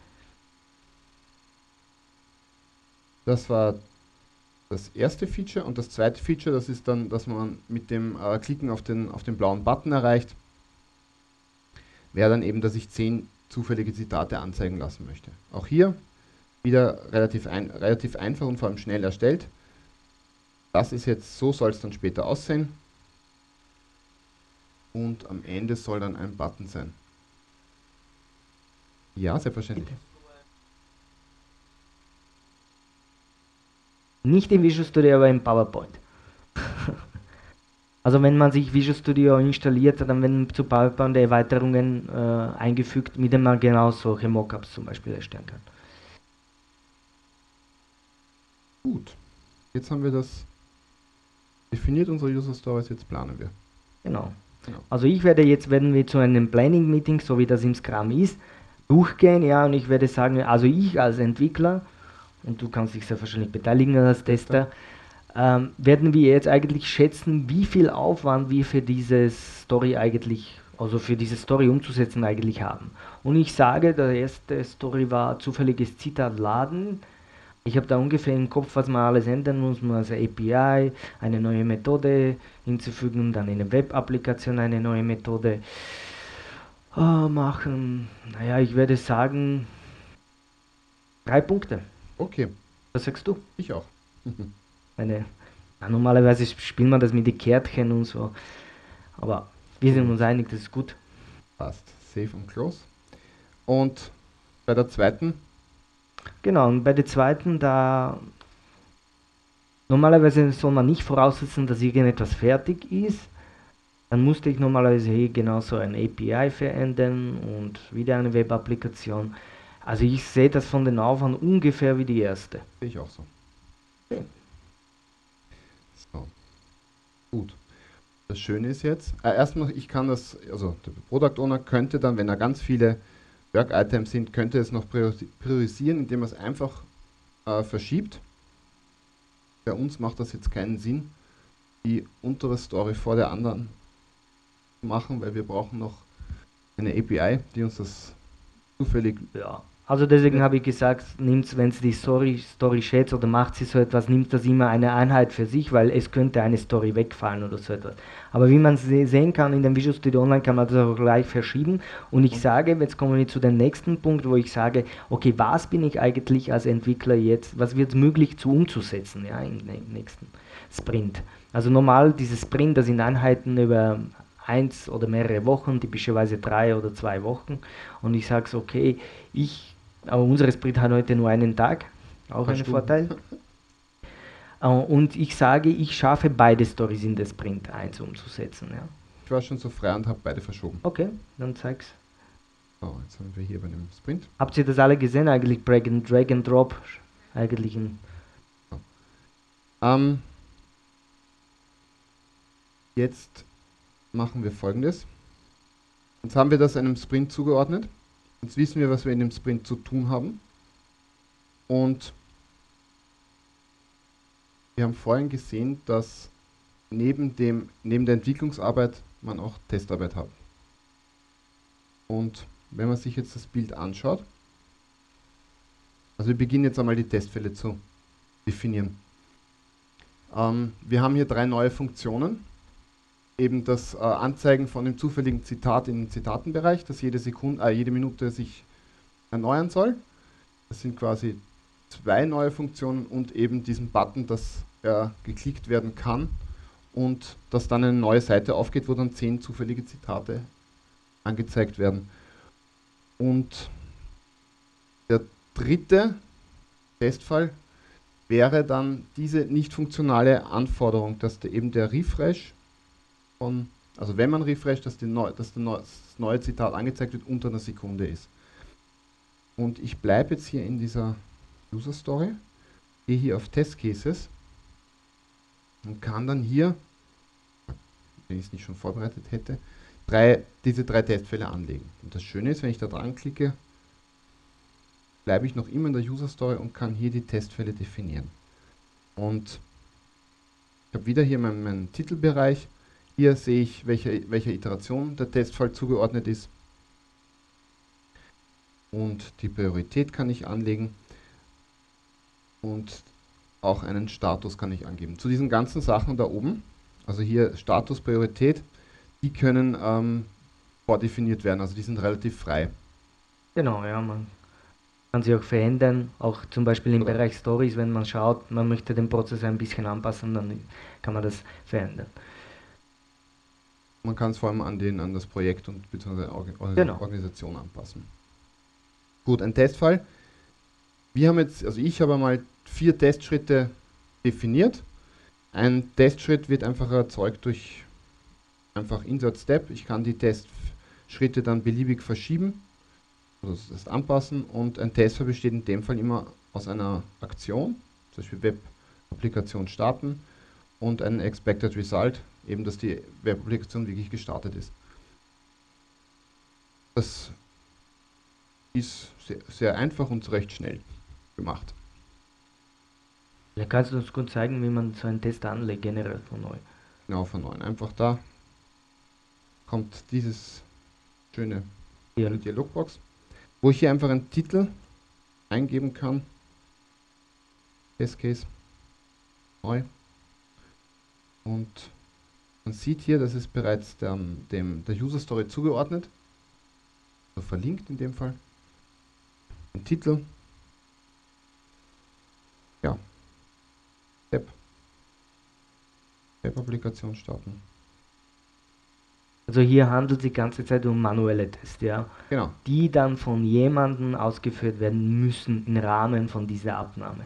Das war das erste Feature und das zweite Feature, das ist dann, dass man mit dem äh, Klicken auf den, auf den blauen Button erreicht, wäre dann eben, dass ich zehn zufällige Zitate anzeigen lassen möchte. Auch hier wieder relativ, ein, relativ einfach und vor allem schnell erstellt. Das ist jetzt, so soll es dann später aussehen. Und am Ende soll dann ein Button sein. Ja, selbstverständlich. Bitte. Nicht in Visual Studio, aber in PowerPoint. Also wenn man sich Visual Studio installiert, dann werden zu PowerPoint Erweiterungen äh, eingefügt, mit denen man genau solche Mockups zum Beispiel erstellen kann. Gut, jetzt haben wir das definiert, unsere User Stories, jetzt planen wir. Genau. Genau. Also ich werde jetzt, werden wir zu einem Planning Meeting, so wie das im Scrum ist, durchgehen, ja, und ich werde sagen, also ich als Entwickler, und du kannst dich sehr wahrscheinlich beteiligen als Tester, ähm, werden wir jetzt eigentlich schätzen, wie viel Aufwand wir für diese Story eigentlich, also für diese Story umzusetzen eigentlich haben. Und ich sage, der erste Story war zufälliges Zitat laden. Ich habe da ungefähr im Kopf, was man alles ändern muss. Man muss eine A P I, eine neue Methode hinzufügen, dann eine Web-Applikation, eine neue Methode äh, machen. Naja, ich würde sagen, drei Punkte. Okay, Was sagst du? ich auch. Eine, ja, normalerweise spielt man das mit den Kärtchen und so. Aber wir sind uns einig, das ist gut. Passt. Save und Close. Und bei der zweiten, Genau, und bei der zweiten, da normalerweise soll man nicht voraussetzen, dass irgendetwas fertig ist. Dann musste ich normalerweise hier genauso ein A P I verändern und wieder eine Web-Applikation. Also ich sehe das von den Aufwand ungefähr wie die erste. sehe ich auch so. Okay. So. Gut. Das Schöne ist jetzt, äh, erstmal, ich kann das, also der Product Owner könnte dann, wenn er ganz viele Work-Items sind, könnte es noch priorisieren, indem er es einfach äh, verschiebt. Bei uns macht das jetzt keinen Sinn, die untere Story vor der anderen zu machen, weil wir brauchen noch eine A P I, die uns das zufällig... Ja. Also deswegen Ja. habe ich gesagt, nimmt, wenn es die Story, Story schätzt oder macht sie so etwas, nimmt das immer eine Einheit für sich, weil es könnte eine Story wegfallen oder so etwas. Aber wie man se sehen kann, in dem Visual Studio Online kann man das auch gleich verschieben. Und ich sage, jetzt kommen wir zu dem nächsten Punkt, wo ich sage, okay, was bin ich eigentlich als Entwickler jetzt, was wird möglich zu umzusetzen, ja, im nächsten Sprint. Also normal, dieses Sprint, das sind Einheiten über eins oder mehrere Wochen, typischerweise drei oder zwei Wochen. Und ich sage so, okay, ich, aber unser Sprint hat heute nur einen Tag, auch ein Vorteil. Uh, und ich sage, ich schaffe beide Stories in der Sprint eins umzusetzen. Ja. Ich war schon so frei und habe beide verschoben. Okay, dann zeig's. So, jetzt sind wir hier bei dem Sprint. Habt ihr das alle gesehen? Eigentlich Drag and, Drag and Drop. Eigentlich ein so. ähm, Jetzt machen wir Folgendes. Jetzt haben wir das einem Sprint zugeordnet. Jetzt wissen wir, was wir in dem Sprint zu tun haben. Und wir haben vorhin gesehen, dass neben, dem, neben der Entwicklungsarbeit man auch Testarbeit hat. Und wenn man sich jetzt das Bild anschaut, also wir beginnen jetzt einmal die Testfälle zu definieren. Ähm, wir haben hier drei neue Funktionen. Eben das äh, Anzeigen von dem zufälligen Zitat in den Zitatenbereich, das jede Sekunde, äh, jede Minute sich erneuern soll. Das sind quasi zwei neue Funktionen und eben diesen Button, dass er geklickt werden kann und dass dann eine neue Seite aufgeht, wo dann zehn zufällige Zitate angezeigt werden. Und der dritte Testfall wäre dann diese nicht funktionale Anforderung, dass der, eben der Refresh von, also wenn man refresht, dass, die neu, dass der neu, das neue Zitat angezeigt wird, unter einer Sekunde ist. Und ich bleibe jetzt hier in dieser User Story, gehe hier auf Test Cases und kann dann hier, wenn ich es nicht schon vorbereitet hätte, drei, diese drei Testfälle anlegen. Und das Schöne ist, wenn ich da dran klicke, bleibe ich noch immer in der User Story und kann hier die Testfälle definieren. Und ich habe wieder hier meinen, meinen Titelbereich. Hier sehe ich, welcher, welcher Iteration der Testfall zugeordnet ist. Und die Priorität kann ich anlegen. Und auch einen Status kann ich angeben. Zu diesen ganzen Sachen da oben, also hier Status, Priorität, die können ähm, vordefiniert werden, also die sind relativ frei. Genau, ja, man kann sie auch verändern, auch zum Beispiel im Oder Bereich Stories, wenn man schaut, man möchte den Prozess ein bisschen anpassen, dann kann man das verändern. Man kann es vor allem an, den, an das Projekt und bzw. Organ Genau. Organisation anpassen. Gut, ein Testfall. Wir haben jetzt, also ich habe mal vier Testschritte definiert. Ein Testschritt wird einfach erzeugt durch einfach Insert Step. Ich kann die Testschritte dann beliebig verschieben, also das heißt anpassen, und ein Testfall besteht in dem Fall immer aus einer Aktion, zum Beispiel Web-Applikation starten, und ein Expected Result, eben dass die Web-Applikation wirklich gestartet ist. Das ist sehr, sehr einfach und recht schnell gemacht. Ja, kannst du uns gut zeigen, wie man so einen Test anlegt, generell von neu? Genau, von neuem. Einfach da kommt dieses schöne Ja. Dialogbox, wo ich hier einfach einen Titel eingeben kann. Test Case, neu. Und man sieht hier, das ist bereits der, dem, der User Story zugeordnet, also verlinkt in dem Fall. Ein Titel, ja, Tab, Tab-Applikation starten. Also hier handelt es sich die ganze Zeit um manuelle Tests, ja, Genau. die dann von jemandem ausgeführt werden müssen im Rahmen von dieser Abnahme.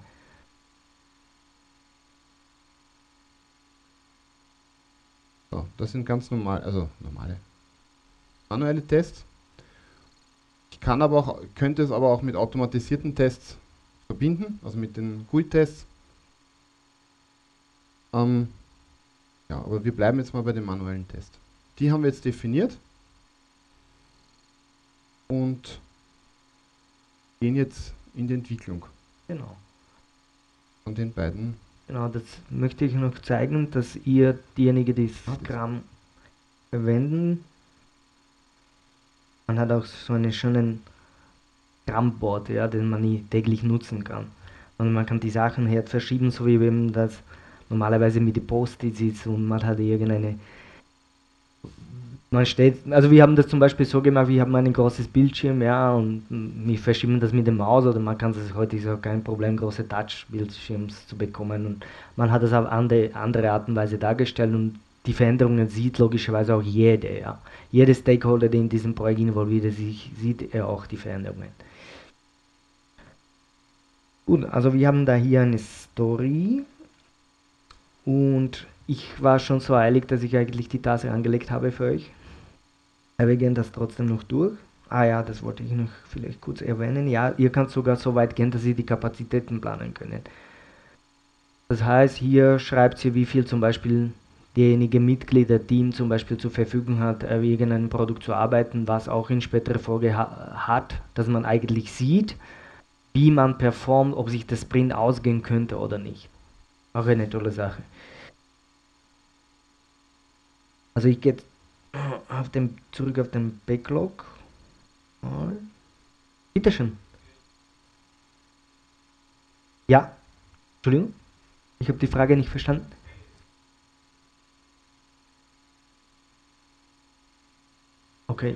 So, das sind ganz normal, also normale manuelle Tests. Ich kann aber auch, könnte es aber auch mit automatisierten Tests verbinden, also mit den G U I-Tests. Ähm, ja, aber wir bleiben jetzt mal bei dem manuellen Test. Die haben wir jetzt definiert und gehen jetzt in die Entwicklung Genau. von den beiden. Genau, das möchte ich noch zeigen, dass ihr diejenigen, die Ah, das- Scrum verwenden, man hat auch so einen schönen Scrum-Board, ja, den man nie täglich nutzen kann. Und man kann die Sachen her verschieben, so wie eben das normalerweise mit den Post-its ist und man hat irgendeine. Man steht, also wir haben das zum Beispiel so gemacht, wir haben ein großes Bildschirm, ja, und wir verschieben das mit der Maus oder man kann es heute ist auch kein Problem, große Touch-Bildschirms zu bekommen und man hat das auf andere, andere Art und Weise dargestellt und die Veränderungen sieht logischerweise auch jeder, ja. Jeder Stakeholder, der in diesem Projekt involviert ist, sieht er auch die Veränderungen. Gut, also wir haben da hier eine Story und ich war schon so eilig, dass ich eigentlich die Tasse angelegt habe für euch. Aber wir gehen das trotzdem noch durch. Ah ja, das wollte ich noch vielleicht kurz erwähnen. Ja, ihr könnt sogar so weit gehen, dass ihr die Kapazitäten planen könnt. Das heißt, hier schreibt ihr, wie viel zum Beispiel derjenige Mitglied der Team zum Beispiel zur Verfügung hat, äh, irgendein Produkt zu arbeiten, was auch in späterer Folge ha hat, dass man eigentlich sieht, wie man performt, ob sich das Sprint ausgehen könnte oder nicht. Auch eine tolle Sache. Also ich gehe auf den, zurück auf den Backlog. Mal. Bitteschön. Ja, Entschuldigung, ich habe die Frage nicht verstanden. Okay.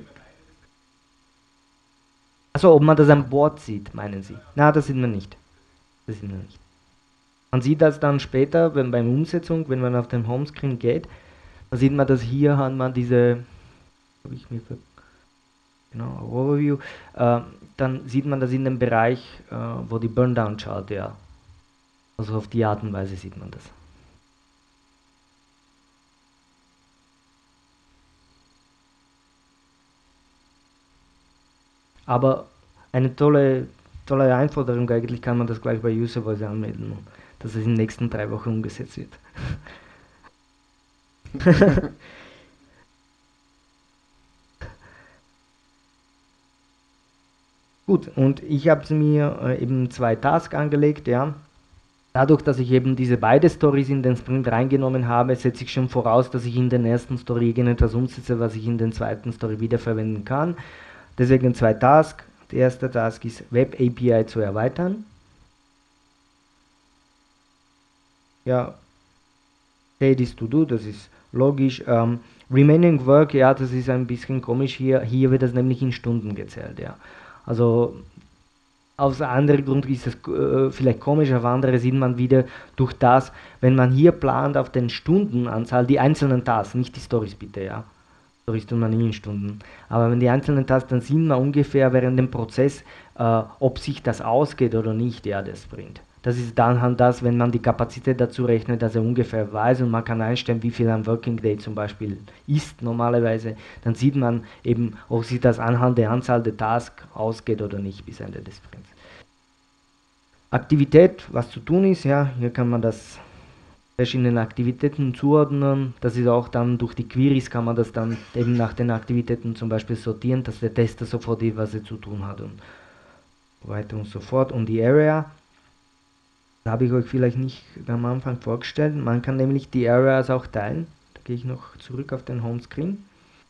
Also ob man das an Bord sieht, meinen Sie? Na, das sieht man nicht. Das sieht man nicht. Man sieht das dann später, wenn beim Umsetzung, wenn man auf den Homescreen geht, dann sieht man, dass hier hat man diese, habe ich mir ver genau, Overview, äh, dann sieht man das in dem Bereich, äh, wo die Burndown-Chart, ja. Also auf die Art und Weise sieht man das. Aber eine tolle, tolle Einforderung, eigentlich kann man das gleich bei User Voice anmelden, dass es in den nächsten drei Wochen umgesetzt wird. Gut, und ich habe mir äh, eben zwei Tasks angelegt, ja. Dadurch, dass ich eben diese beiden Stories in den Sprint reingenommen habe, setze ich schon voraus, dass ich in der ersten Story irgendetwas umsetze, was ich in der zweiten Story wiederverwenden kann. Deswegen zwei Tasks. Der erste Task ist Web A P I zu erweitern. Ja, Paid is to do, das ist logisch. Ähm, Remaining Work, ja, das ist ein bisschen komisch hier. Hier wird das nämlich in Stunden gezählt, ja. Also aus anderen Grund ist es äh, vielleicht komisch, auf andere sieht man wieder durch das, wenn man hier plant auf den Stundenanzahl, die einzelnen Tasks, nicht die Stories bitte, ja. Stories tun man nie in Stunden. Aber wenn die einzelnen Tasks, dann sieht man ungefähr während dem Prozess, äh, ob sich das ausgeht oder nicht, ja, der Sprint. Das ist dann halt das, wenn man die Kapazität dazu rechnet, dass er ungefähr weiß und man kann einstellen, wie viel ein Working Day zum Beispiel ist normalerweise, dann sieht man eben, ob sich das anhand der Anzahl der Tasks ausgeht oder nicht bis Ende des Sprints. Aktivität, was zu tun ist, ja, hier kann man das verschiedenen Aktivitäten zuordnen. Das ist auch dann durch die Queries kann man das dann eben nach den Aktivitäten zum Beispiel sortieren, dass der Tester sofort sieht, was er zu tun hat und so weiter und so fort. Und die Area, da habe ich euch vielleicht nicht am Anfang vorgestellt. Man kann nämlich die Areas auch teilen. Da gehe ich noch zurück auf den Homescreen.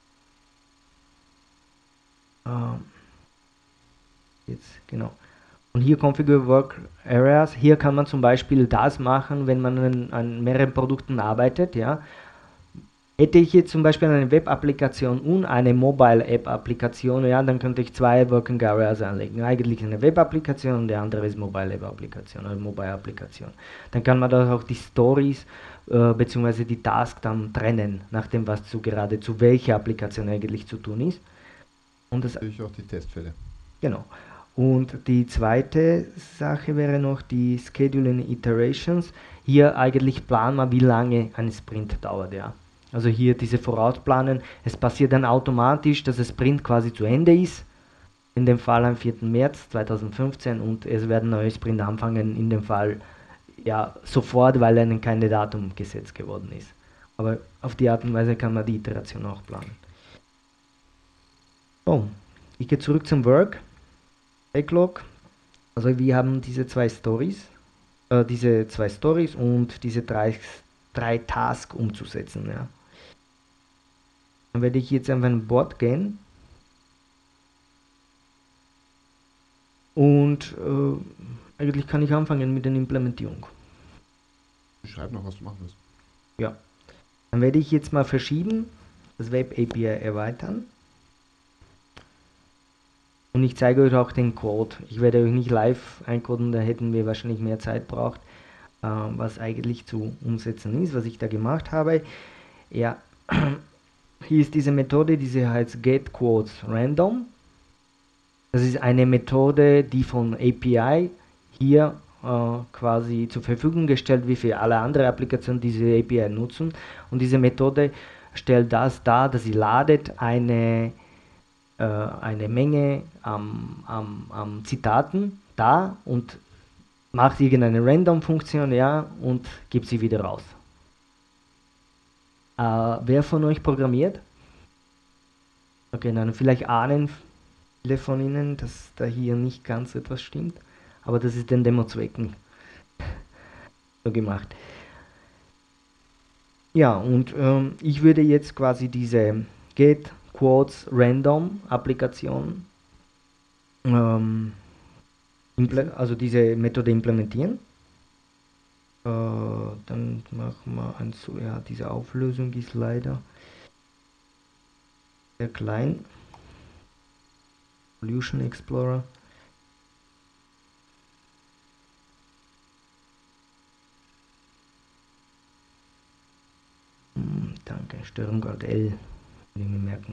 Ähm, jetzt, genau. Und hier Configure Work Areas, hier kann man zum Beispiel das machen, wenn man an, an mehreren Produkten arbeitet, ja. Hätte ich jetzt zum Beispiel eine Web-Applikation und eine Mobile-App-Applikation, ja, dann könnte ich zwei Working Areas anlegen. Eigentlich eine Web-Applikation und der andere ist Mobile-App-Applikation oder Mobile-Applikation. Dann kann man da auch die Stories äh, bzw. die Tasks dann trennen, nach dem, was zu gerade zu welcher Applikation eigentlich zu tun ist. Und das Natürlich auch die Testfälle. Genau. Und die zweite Sache wäre noch die Scheduling Iterations. Hier eigentlich planen wir, wie lange ein Sprint dauert, ja. Also hier diese Vorausplanen, es passiert dann automatisch, dass der Sprint quasi zu Ende ist, in dem Fall am vierten März zweitausendfünfzehn und es werden neue Sprint anfangen, in dem Fall ja sofort, weil dann kein Datum gesetzt geworden ist. Aber auf die Art und Weise kann man die Iteration auch planen. So, ich gehe zurück zum Work, Backlog. Also wir haben diese zwei Stories, äh, diese zwei Stories und diese drei, drei Tasks umzusetzen, ja. Dann werde ich jetzt einfach ein Board gehen und äh, eigentlich kann ich anfangen mit der Implementierung. Beschreib noch, was du machen willst. Ja, dann werde ich jetzt mal verschieben, das Web A P I erweitern und ich zeige euch auch den Code. Ich werde euch nicht live eincoden, da hätten wir wahrscheinlich mehr Zeit braucht, äh, was eigentlich zu umsetzen ist, was ich da gemacht habe. Ja. Hier ist diese Methode, diese heißt getQuotesRandom. Das ist eine Methode, die von A P I hier äh, quasi zur Verfügung gestellt wird für alle anderen Applikationen, die diese A P I nutzen. Und diese Methode stellt das dar, dass sie ladet eine, äh, eine Menge am, am, am Zitaten dar und macht irgendeine Random-Funktion, ja, und gibt sie wieder raus. Uh, wer von euch programmiert? Okay, dann vielleicht ahnen viele von Ihnen, dass da hier nicht ganz etwas stimmt, aber das ist den Demo-Zwecken so gemacht. Ja, und ähm, ich würde jetzt quasi diese getQuotesRandom Applikation, ähm, also diese Methode implementieren. Uh, dann machen wir ein so, ja, diese Auflösung ist leider sehr klein. Solution Explorer. Hm, danke, Störung Alt L, will ich mir merken.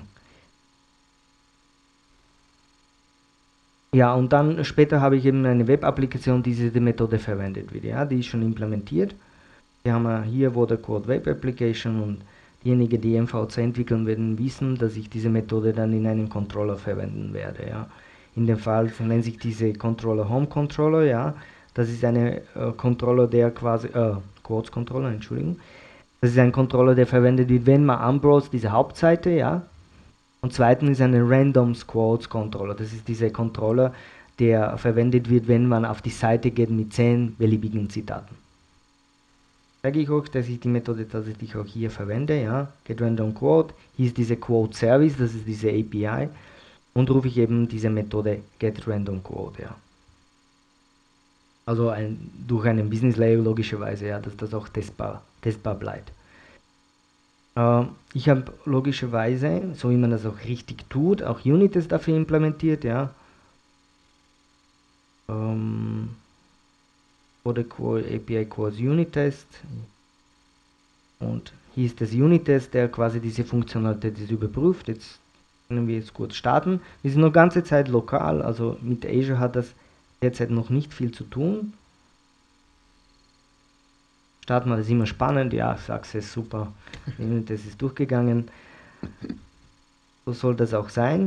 Ja, und dann später habe ich eben eine Web-Applikation, die diese Methode verwendet wird. Ja, die ist schon implementiert. Hier haben wir hier wo der Code Web Application und diejenigen, die M V C entwickeln werden, wissen, dass ich diese Methode dann in einem Controller verwenden werde. Ja. In dem Fall nennt sich diese Controller Home Controller. Ja. Das ist eine äh, Controller, der quasi, äh, Quotes Controller, Entschuldigung. Das ist ein Controller, der verwendet wird, wenn man unbrowst, diese Hauptseite, ja. Und zweitens ist ein Random Quotes Controller. Das ist dieser Controller, der verwendet wird, wenn man auf die Seite geht mit zehn beliebigen Zitaten. Zeige ich euch, dass ich die Methode tatsächlich auch hier verwende. Ja. getRandomQuote, hier ist diese Quote Service, das ist diese A P I. Und rufe ich eben diese Methode getRandomQuote. Ja. Also ein, durch einen Business Layer logischerweise, ja, dass das auch testbar, testbar bleibt. Uh, ich habe logischerweise, so wie man das auch richtig tut, auch Unit-Tests dafür implementiert, ja. Um, oder A P I Quotes Unit-Test. Und hier ist das Unit-Test, der quasi diese Funktionalität überprüft. Jetzt können wir jetzt kurz starten. Wir sind noch ganze Zeit lokal, also mit Azure hat das derzeit noch nicht viel zu tun. Starten wir, das ist immer spannend, ja, Success, super, das ist durchgegangen. So soll das auch sein.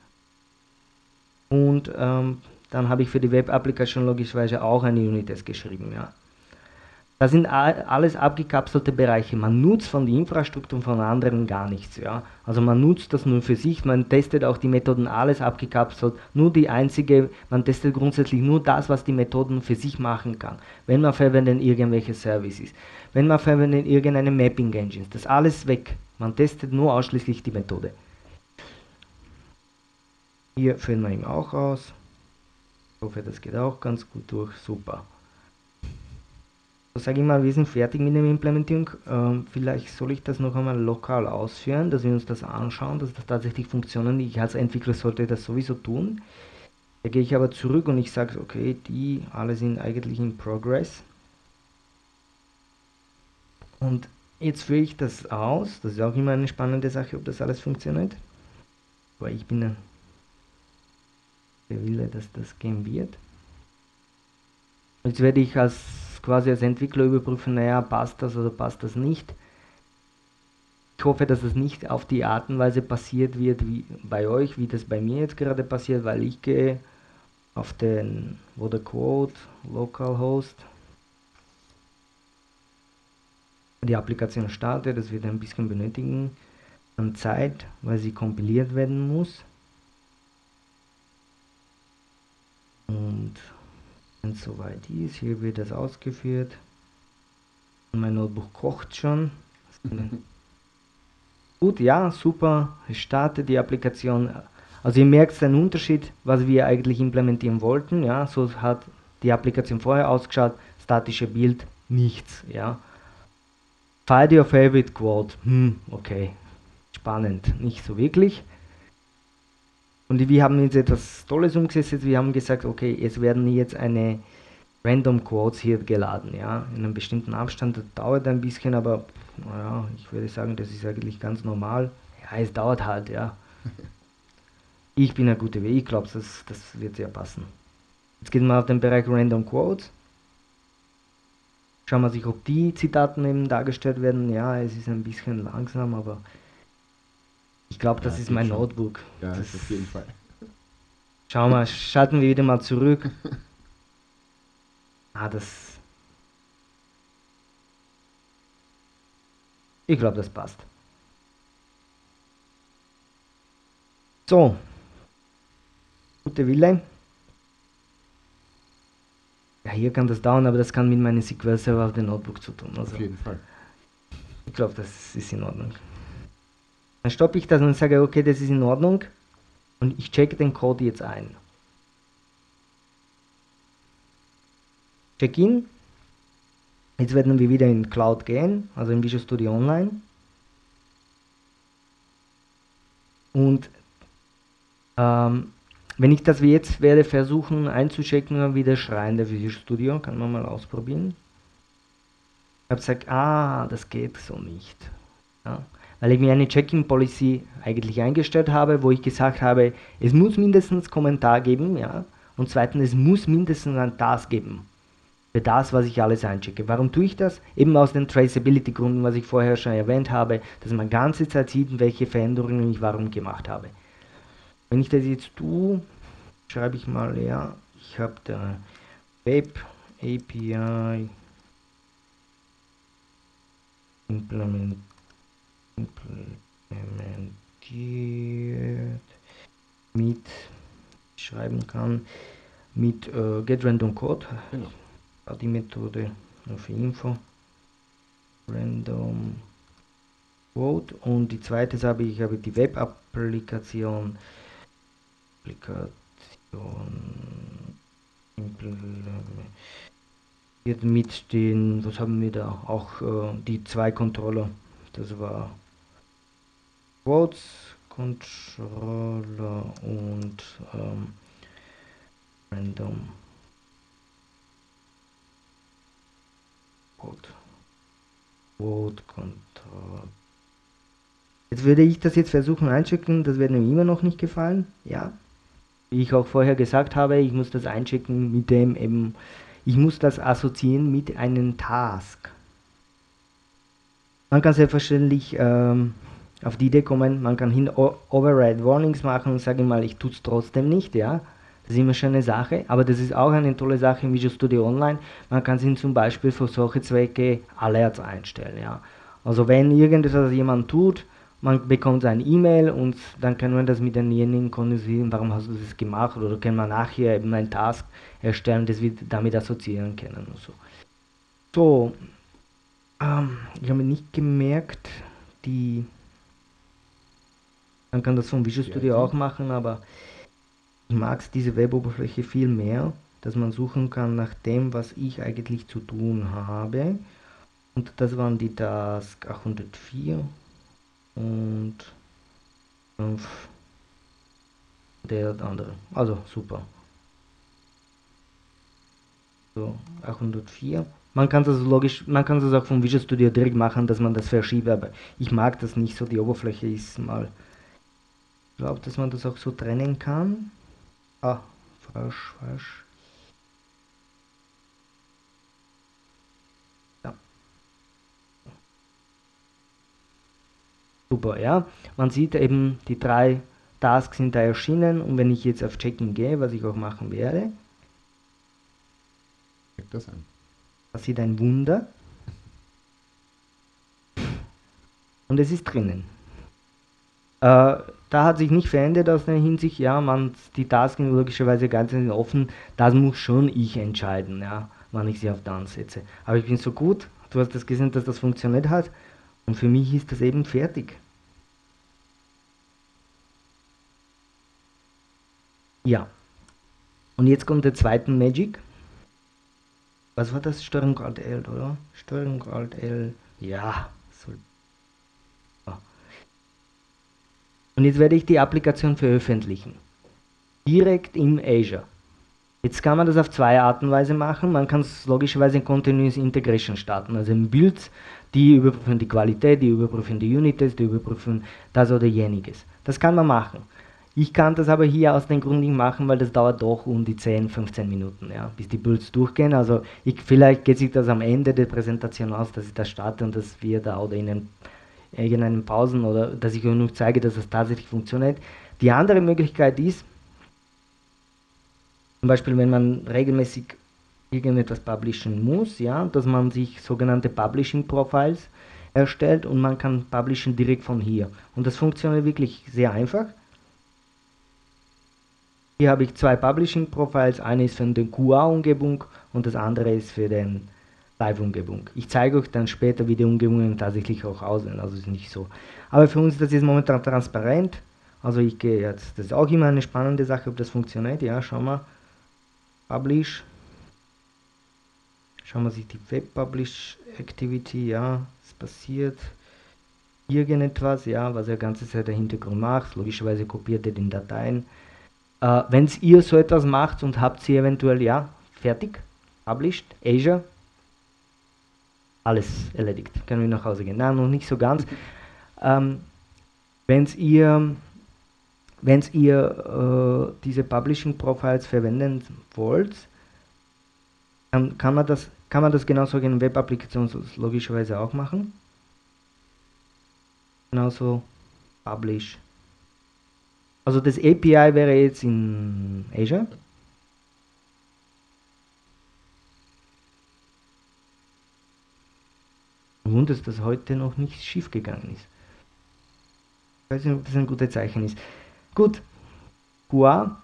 Und ähm, dann habe ich für die Web-Applikation logischerweise auch eine Unit-Test geschrieben, ja. Das sind alles abgekapselte Bereiche. Man nutzt von der Infrastruktur von anderen gar nichts, ja. Also man nutzt das nur für sich, man testet auch die Methoden alles abgekapselt, nur die einzige, man testet grundsätzlich nur das, was die Methoden für sich machen kann. Wenn man verwendet irgendwelche Services, wenn man verwendet irgendeine Mapping Engines, das alles weg. Man testet nur ausschließlich die Methode. Hier führen wir ihn auch aus. hoffe, das geht auch ganz gut durch. Super. So, sage ich mal, wir sind fertig mit der Implementierung. Ähm, vielleicht soll ich das noch einmal lokal ausführen, dass wir uns das anschauen, dass das tatsächlich funktioniert. Ich als Entwickler sollte das sowieso tun. Da gehe ich aber zurück und ich sage, okay, die alle sind eigentlich in Progress. Und jetzt führe ich das aus. Das ist auch immer eine spannende Sache, ob das alles funktioniert. Weil ich bin der Wille, dass das gehen wird. Jetzt werde ich als quasi als Entwickler überprüfen, naja, passt das oder passt das nicht. Ich hoffe, dass es nicht auf die Art und Weise passiert wird wie bei euch, wie das bei mir jetzt gerade passiert, weil ich gehe auf den, wo der Code, Localhost, die Applikation startet. Das wird ein bisschen benötigen an Zeit, weil sie kompiliert werden muss. Und wenn es soweit ist, hier wird das ausgeführt. Und mein Notebook kocht schon. Gut, ja, super. Es startet die Applikation. Also ihr merkt den Unterschied, was wir eigentlich implementieren wollten. Ja, so hat die Applikation vorher ausgeschaut. Statische Bild, nichts. Ja. Find your favorite quote. Hm, okay. Spannend. Nicht so wirklich. Und wir haben jetzt etwas Tolles umgesetzt. Wir haben gesagt, okay, es werden jetzt eine Random Quotes hier geladen, ja, in einem bestimmten Abstand. Das dauert ein bisschen, aber naja, ich würde sagen, das ist eigentlich ganz normal. Ja, es dauert halt, ja. Ich bin ein guter Weg, ich glaube, das, das wird ja passen. Jetzt gehen wir auf den Bereich Random Quotes. Schauen wir sich, ob die Zitaten eben dargestellt werden. Ja, es ist ein bisschen langsam, aber ich glaube, das Ja, ist mein schon. Notebook. Ja, Das, auf jeden Fall. schauen wir, schalten wir wieder mal zurück. Ah, das... Ich glaube, das passt. So. Gute Wille. Ja, hier kann das dauern, aber das kann mit meinem S Q L-Server auf dem Notebook zu tun. Also Auf jeden Fall. ich glaube, das ist in Ordnung. Dann stoppe ich das und sage, okay, das ist in Ordnung. Und ich checke den Code jetzt ein. Check-in. Jetzt werden wir wieder in Cloud gehen, also in Visual Studio Online. Und ähm, wenn ich das wie jetzt werde versuchen einzuchecken, wie der Schrein der Visual Studio, kann man mal ausprobieren. Ich habe gesagt, ah, das geht so nicht. Ja, weil ich mir eine Check-in-Policy eigentlich eingestellt habe, wo ich gesagt habe, es muss mindestens Kommentar geben, ja, und zweitens, es muss mindestens ein Task geben. Für das, was ich alles einchecke. Warum tue ich das? Eben aus den Traceability-Gründen, was ich vorher schon erwähnt habe, dass man ganze Zeit sieht, welche Veränderungen ich warum gemacht habe. Wenn ich das jetzt tue, schreibe ich mal, ja, ich habe der Web A P I implement, implementiert mit, schreiben kann, mit äh, getRandomCode. Genau. Die Methode für Info. Random Quote. Und die zweite habe ich, habe die Web-Applikation. Applikation. Mit den, was haben wir da? Auch äh, die zwei Controller. Das war Quotes, Controller und ähm, Random Quote. Quote Control. Jetzt würde ich das jetzt versuchen einchecken, das wird mir immer noch nicht gefallen, ja. Wie ich auch vorher gesagt habe, ich muss das einchecken mit dem eben, ich muss das assoziieren mit einem Task. Man kann selbstverständlich ähm, auf die Idee kommen, man kann hin Override Warnings machen und sagen mal, ich tue es trotzdem nicht, ja. Das ist immer schon eine Sache, aber das ist auch eine tolle Sache in Visual Studio Online. Man kann sich zum Beispiel für solche Zwecke Alerts einstellen, ja. Also wenn irgendetwas jemand tut, man bekommt ein E-Mail und dann kann man das mit denjenigen kommunizieren, warum hast du das gemacht, oder kann man nachher eben einen Task erstellen, das wir damit assoziieren können und so. So, ähm, ich habe nicht gemerkt, die, man kann das vom Visual Studio auch machen, aber Ich mag diese Web-Oberfläche viel mehr, dass man suchen kann nach dem, was ich eigentlich zu tun habe. Und das waren die Task achthundertvier und fünf der andere. Also super. So, achthundertvier. Man kann das logisch, man kann das auch vom Visual Studio direkt machen, dass man das verschiebt, aber ich mag das nicht so. Die Oberfläche ist mal. Ich glaube, dass man das auch so trennen kann. Ah, falsch, falsch. Ja. Super, ja. Man sieht eben, die drei Tasks sind da erschienen und wenn ich jetzt auf Check-in gehe, was ich auch machen werde, Check das an. passiert ein Wunder. Und es ist drinnen. Äh, da hat sich nicht verändert aus der Hinsicht, ja, man, die Tasks sind logischerweise ganz offen, das muss schon ich entscheiden, ja, wann ich sie auf Down setze. Aber ich bin so gut, du hast das gesehen, dass das funktioniert hat und für mich ist das eben fertig. Ja. Und jetzt kommt der zweite Magic. Was war das? Steuerung Alt L, oder? Steuerung Alt L. Ja. So. Und jetzt werde ich die Applikation veröffentlichen. Direkt im Azure. Jetzt kann man das auf zwei Arten und Weise machen. Man kann es logischerweise in Continuous Integration starten. Also in Builds, die überprüfen die Qualität, die überprüfen die Unit-Tests, die überprüfen das oder jeniges. Das kann man machen. Ich kann das aber hier aus dem Grund nicht machen, weil das dauert doch um die zehn, fünfzehn Minuten, ja, bis die Builds durchgehen. Also ich, vielleicht geht sich das am Ende der Präsentation aus, dass ich das starte und dass wir da oder in den irgendeinen Pausen oder dass ich euch nur zeige, dass das tatsächlich funktioniert. Die andere Möglichkeit ist, zum Beispiel wenn man regelmäßig irgendetwas publishen muss, ja, dass man sich sogenannte Publishing Profiles erstellt und man kann publishen direkt von hier. Und das funktioniert wirklich sehr einfach. Hier habe ich zwei Publishing Profiles, eine ist für die Q A-Umgebung und das andere ist für den Live-Umgebung. Ich zeige euch dann später, wie die Umgebungen tatsächlich auch aussehen, also ist nicht so. Aber für uns ist das jetzt momentan transparent, also ich gehe jetzt, das ist auch immer eine spannende Sache, ob das funktioniert, ja, schauen wir, Publish, schauen wir sich die Web-Publish-Activity, ja, es passiert irgendetwas, ja, was er ganze Zeit der Hintergrund macht, logischerweise kopiert er den Dateien. Äh, wenn ihr so etwas macht und habt sie eventuell, ja, fertig, published, Azure, alles erledigt, können wir nach Hause gehen. Nein, noch nicht so ganz. Ähm, wenn ihr, wenn's ihr äh, diese Publishing Profiles verwenden wollt, dann kann man das, kann man das genauso in Web-Applikationen logischerweise auch machen. Genauso Publish. Also das A P I wäre jetzt in Azure. Und dass das heute noch nicht schief gegangen ist. Ich weiß nicht, ob das ein gutes Zeichen ist. Gut, Q A.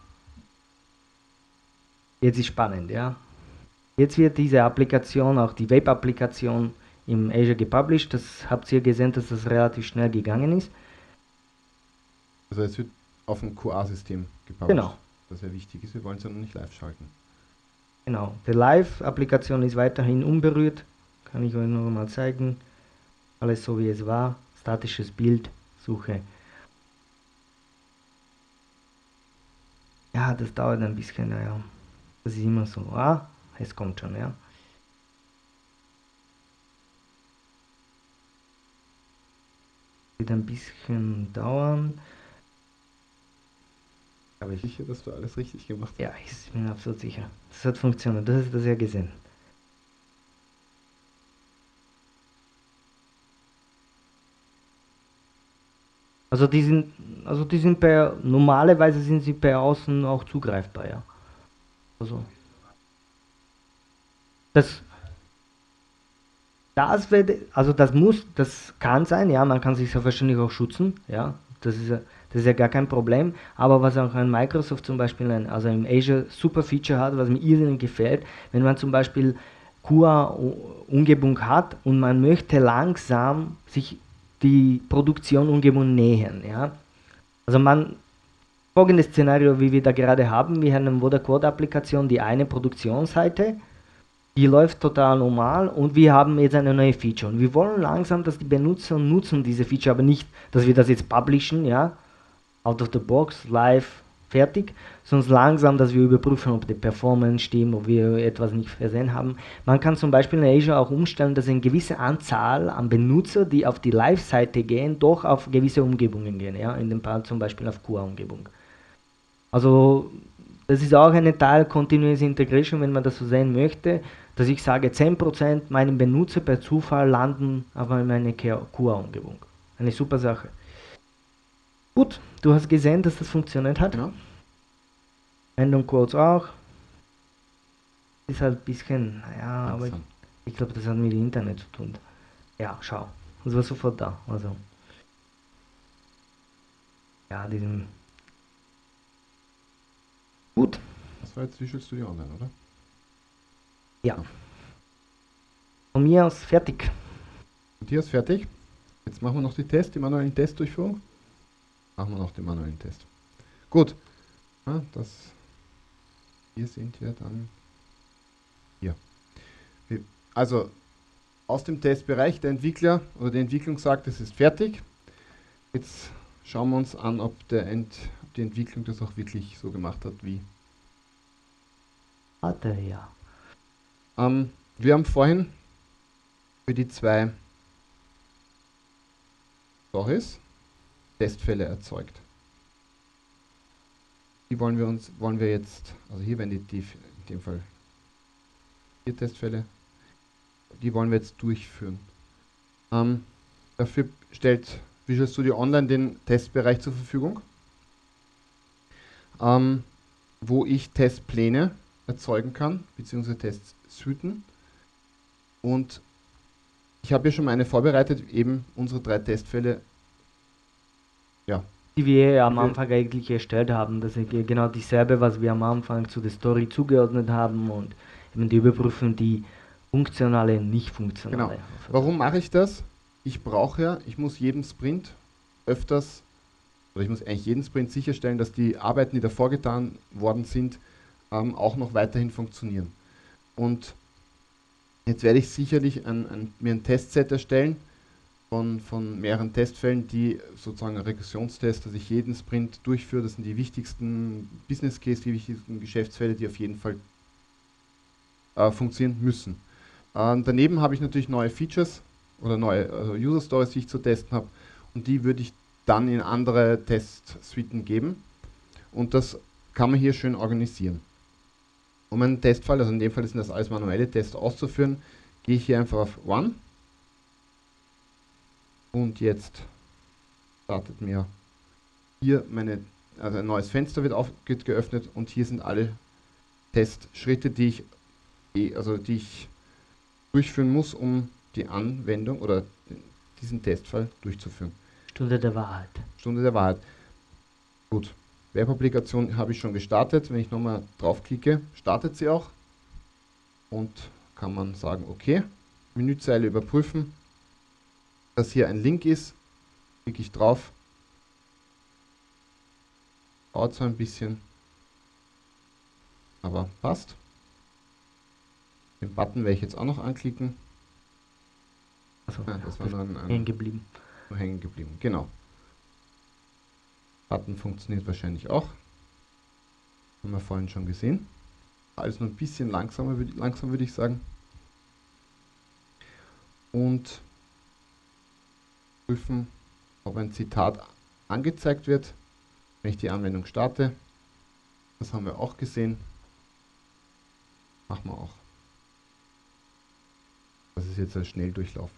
Jetzt ist spannend, ja. Jetzt wird diese Applikation, auch die Web-Applikation im Azure gepublished. Das habt ihr gesehen, dass das relativ schnell gegangen ist. Also es wird auf dem Q A-System gepublished. Genau. Das ja wichtig ist, wir wollen es ja noch nicht live schalten. Genau, die Live-Applikation ist weiterhin unberührt. Kann ich euch noch einmal zeigen. Alles so wie es war. Statisches Bild, Suche. Ja, das dauert ein bisschen, naja. Das ist immer so. Ah, es kommt schon, ja. Wird ein bisschen dauern. Aber ich bin sicher, dass du alles richtig gemacht hast. Ja, ich bin absolut sicher. Das hat funktioniert, das hast du das ja gesehen. Also die sind, also die sind per, normalerweise sind sie per Außen auch zugreifbar, ja. Also das, das wird, also das muss, das kann sein, ja, man kann sich ja wahrscheinlich auch schützen, ja, das ist ja, das ist ja gar kein Problem, aber was auch ein Microsoft zum Beispiel, ein, also im Azure super Feature hat, was mir irrsinnig gefällt, wenn man zum Beispiel Q A-Umgebung hat und man möchte langsam sich die Produktion Umgebung nähern, ja. Also man, folgendes Szenario, wie wir da gerade haben. Wir haben eine Vodacode-Applikation, die eine Produktionsseite, die läuft total normal und wir haben jetzt eine neue Feature. Und wir wollen langsam, dass die Benutzer nutzen diese Feature, aber nicht, dass wir das jetzt publishen, ja, out of the box, live, fertig, sondern langsam, dass wir überprüfen, ob die Performance stimmt, ob wir etwas nicht versehen haben. Man kann zum Beispiel in Azure auch umstellen, dass eine gewisse Anzahl an Benutzer, die auf die Live-Seite gehen, doch auf gewisse Umgebungen gehen, ja, in dem Fall zum Beispiel auf Q A-Umgebung. Also das ist auch eine Teil Continuous Integration, wenn man das so sehen möchte, dass ich sage, zehn Prozent meiner Benutzer per Zufall landen auf meiner Q A-Umgebung. Eine super Sache. Gut, du hast gesehen, dass das funktioniert hat. Genau. Random Quotes auch. Ist halt ein bisschen, naja, aber ich, Langsam. ich glaube, das hat mit dem Internet zu tun. Ja, schau. Das war sofort da. Also. Ja, diesem. Gut. Das war jetzt Visual Studio Online, oder? Ja. Von mir aus fertig. Matthias, fertig. Jetzt machen wir noch die Tests, die manuellen Testdurchführung. Machen wir noch den manuellen Test. Gut. Ja, das, hier sind wir dann hier. Wir- Also aus dem Testbereich, der Entwickler oder die Entwicklung sagt, es ist fertig. Jetzt schauen wir uns an, ob, der Ent, ob die Entwicklung das auch wirklich so gemacht hat, wie. Warte, ja. Ähm, wir haben vorhin für die zwei Stories Testfälle erzeugt. Die wollen wir uns, wollen wir jetzt, also hier werden die, die in dem Fall vier Testfälle, die wollen wir jetzt durchführen. Ähm, dafür stellt Visual Studio Online den Testbereich zur Verfügung, ähm, wo ich Testpläne erzeugen kann, beziehungsweise Testsuiten. Und ich habe hier schon mal eine vorbereitet, eben unsere drei Testfälle. Ja, Die wir am Wir- Anfang eigentlich erstellt haben. Das ist genau dieselbe, was wir am Anfang zu der Story zugeordnet haben und eben die überprüfen die funktionale, nicht funktionale. Genau. Warum mache ich das? Ich brauche ja, ich muss jeden Sprint öfters, oder ich muss eigentlich jeden Sprint sicherstellen, dass die Arbeiten, die davor getan worden sind, ähm, auch noch weiterhin funktionieren. Und jetzt werde ich sicherlich ein, ein, mir ein Testset erstellen von, von mehreren Testfällen, die sozusagen ein Regressionstest, dass ich jeden Sprint durchführe. Das sind die wichtigsten Business Case, die wichtigsten Geschäftsfälle, die auf jeden Fall äh, funktionieren müssen. Ähm, daneben habe ich natürlich neue Features oder neue also User Stories, die ich zu testen habe, und die würde ich dann in andere Testsuiten geben, und das kann man hier schön organisieren. Um einen Testfall, also in dem Fall sind das alles manuelle Tests auszuführen, gehe ich hier einfach auf One und jetzt startet mir hier meine, also ein neues Fenster wird, auf, wird geöffnet, und hier sind alle Testschritte, die ich, eh- also die ich durchführen muss, um die Anwendung oder den- diesen Testfall durchzuführen. Stunde der Wahrheit. Stunde der Wahrheit. Gut. Webapplikation habe ich schon gestartet. Wenn ich nochmal draufklicke, startet sie auch. Und kann man sagen, okay, Menüzeile überprüfen, dass hier ein Link ist. Klicke ich drauf. Dauert zwar ein bisschen, aber passt. Den Button werde ich jetzt auch noch anklicken. Also, Ah, das war nur ein, hängen ein, geblieben. nur hängen geblieben. Genau. Button funktioniert wahrscheinlich auch. Haben wir vorhin schon gesehen. Alles nur ein bisschen langsamer, würd- langsam würde ich sagen. Und prüfen, ob ein Zitat angezeigt wird, wenn ich die Anwendung starte. Das haben wir auch gesehen. Machen wir auch. Das ist jetzt ein Schnelldurchlauf.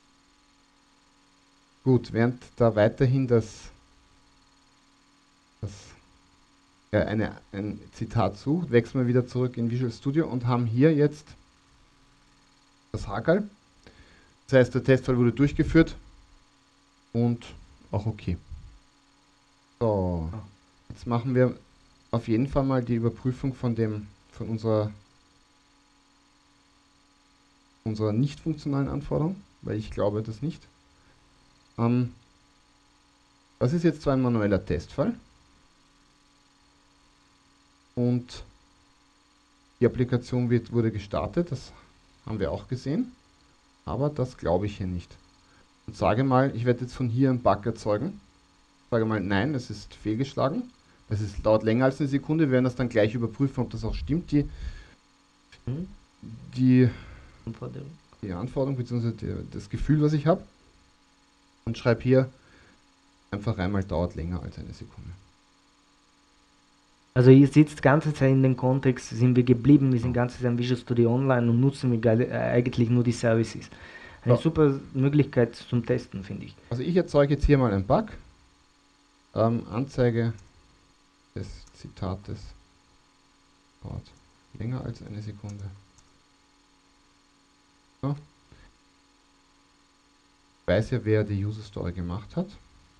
Gut, während da weiterhin das, das ja, eine, ein Zitat sucht, wechseln wir wieder zurück in Visual Studio und haben hier jetzt das Hakerl. Das heißt, der Testfall wurde durchgeführt und auch okay. So, jetzt machen wir auf jeden Fall mal die Überprüfung von dem, von unserer, unserer nicht funktionalen Anforderung, weil ich glaube das nicht. Ähm, das ist jetzt zwar ein manueller Testfall, und die Applikation wird, wurde gestartet, das haben wir auch gesehen, aber das glaube ich hier nicht. Und sage mal, ich werde jetzt von hier einen Bug erzeugen. Sage mal, nein, es ist fehlgeschlagen. Es ist, dauert länger als eine Sekunde. Wir werden das dann gleich überprüfen, ob das auch stimmt, die, Mhm. die, Anforderung. die Anforderung bzw. das Gefühl, was ich habe. Und schreibe hier einfach einmal, dauert länger als eine Sekunde. Also ihr sitzt die ganze Zeit in dem Kontext, sind wir geblieben, wir sind die ganze Zeit im Visual Studio Online und nutzen wir geil- äh, eigentlich nur die Services. Eine Ja. super Möglichkeit zum Testen, finde ich. Also ich erzeuge jetzt hier mal einen Bug. Ähm, Anzeige des Zitates dauert länger als eine Sekunde. So. Ich weiß ja, wer die User Story gemacht hat.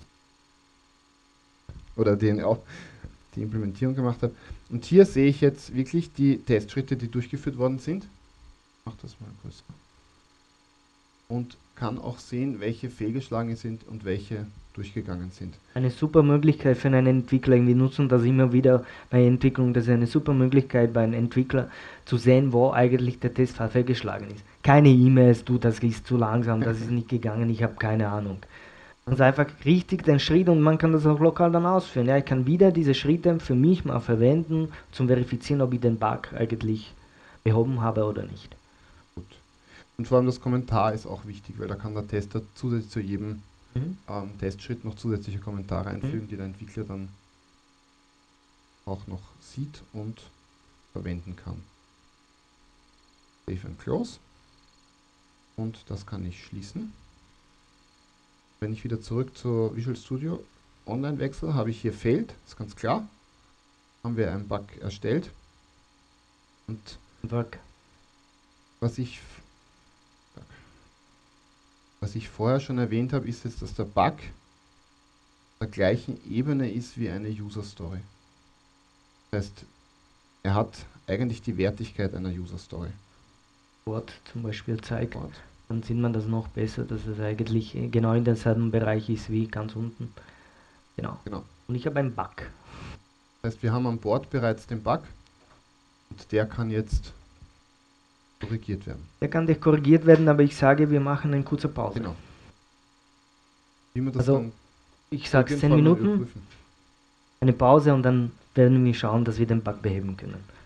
Oder den auch die Implementierung gemacht hat. Und hier sehe ich jetzt wirklich die Testschritte, die durchgeführt worden sind. Ich mache das mal größer. Und kann auch sehen, welche fehlgeschlagen sind und welche durchgegangen sind. Eine super Möglichkeit für einen Entwickler, wir nutzen das immer wieder bei Entwicklung, das ist eine super Möglichkeit bei einem Entwickler zu sehen, wo eigentlich der Testfall fehlgeschlagen ist. Keine E-Mails, du, das ist zu langsam, das ist nicht gegangen, ich habe keine Ahnung. Das ist einfach richtig den Schritt und man kann das auch lokal dann ausführen. Ja, ich kann wieder diese Schritte für mich mal verwenden, zum Verifizieren, ob ich den Bug eigentlich behoben habe oder nicht. Gut. Und vor allem das Kommentar ist auch wichtig, weil da kann der Tester zusätzlich zu jedem Mhm. ähm, Testschritt noch zusätzliche Kommentare einfügen, Mhm. die der Entwickler dann auch noch sieht und verwenden kann. Save and Close. Und das kann ich schließen. Wenn ich wieder zurück zur Visual Studio Online wechsle, habe ich hier Failed, ist ganz klar. Haben wir einen Bug erstellt. Und Bug. was ich, was ich vorher schon erwähnt habe, ist jetzt, dass der Bug auf der gleichen Ebene ist wie eine User Story. Das heißt, er hat eigentlich die Wertigkeit einer User Story. Wort zum Beispiel zeigt, Dort. dann sieht man das noch besser, dass es eigentlich äh, genau in demselben Bereich ist wie ganz unten. Genau. Genau. Und ich habe einen Bug. Das heißt, wir haben an Bord bereits den Bug und der kann jetzt korrigiert werden. Der kann nicht korrigiert werden, aber ich sage, wir machen eine kurze Pause. Genau. Wie man das Also, dann Ich sage auf jeden zehn Fall mal Minuten, überprüfen. eine Pause und dann werden wir schauen, dass wir den Bug beheben können.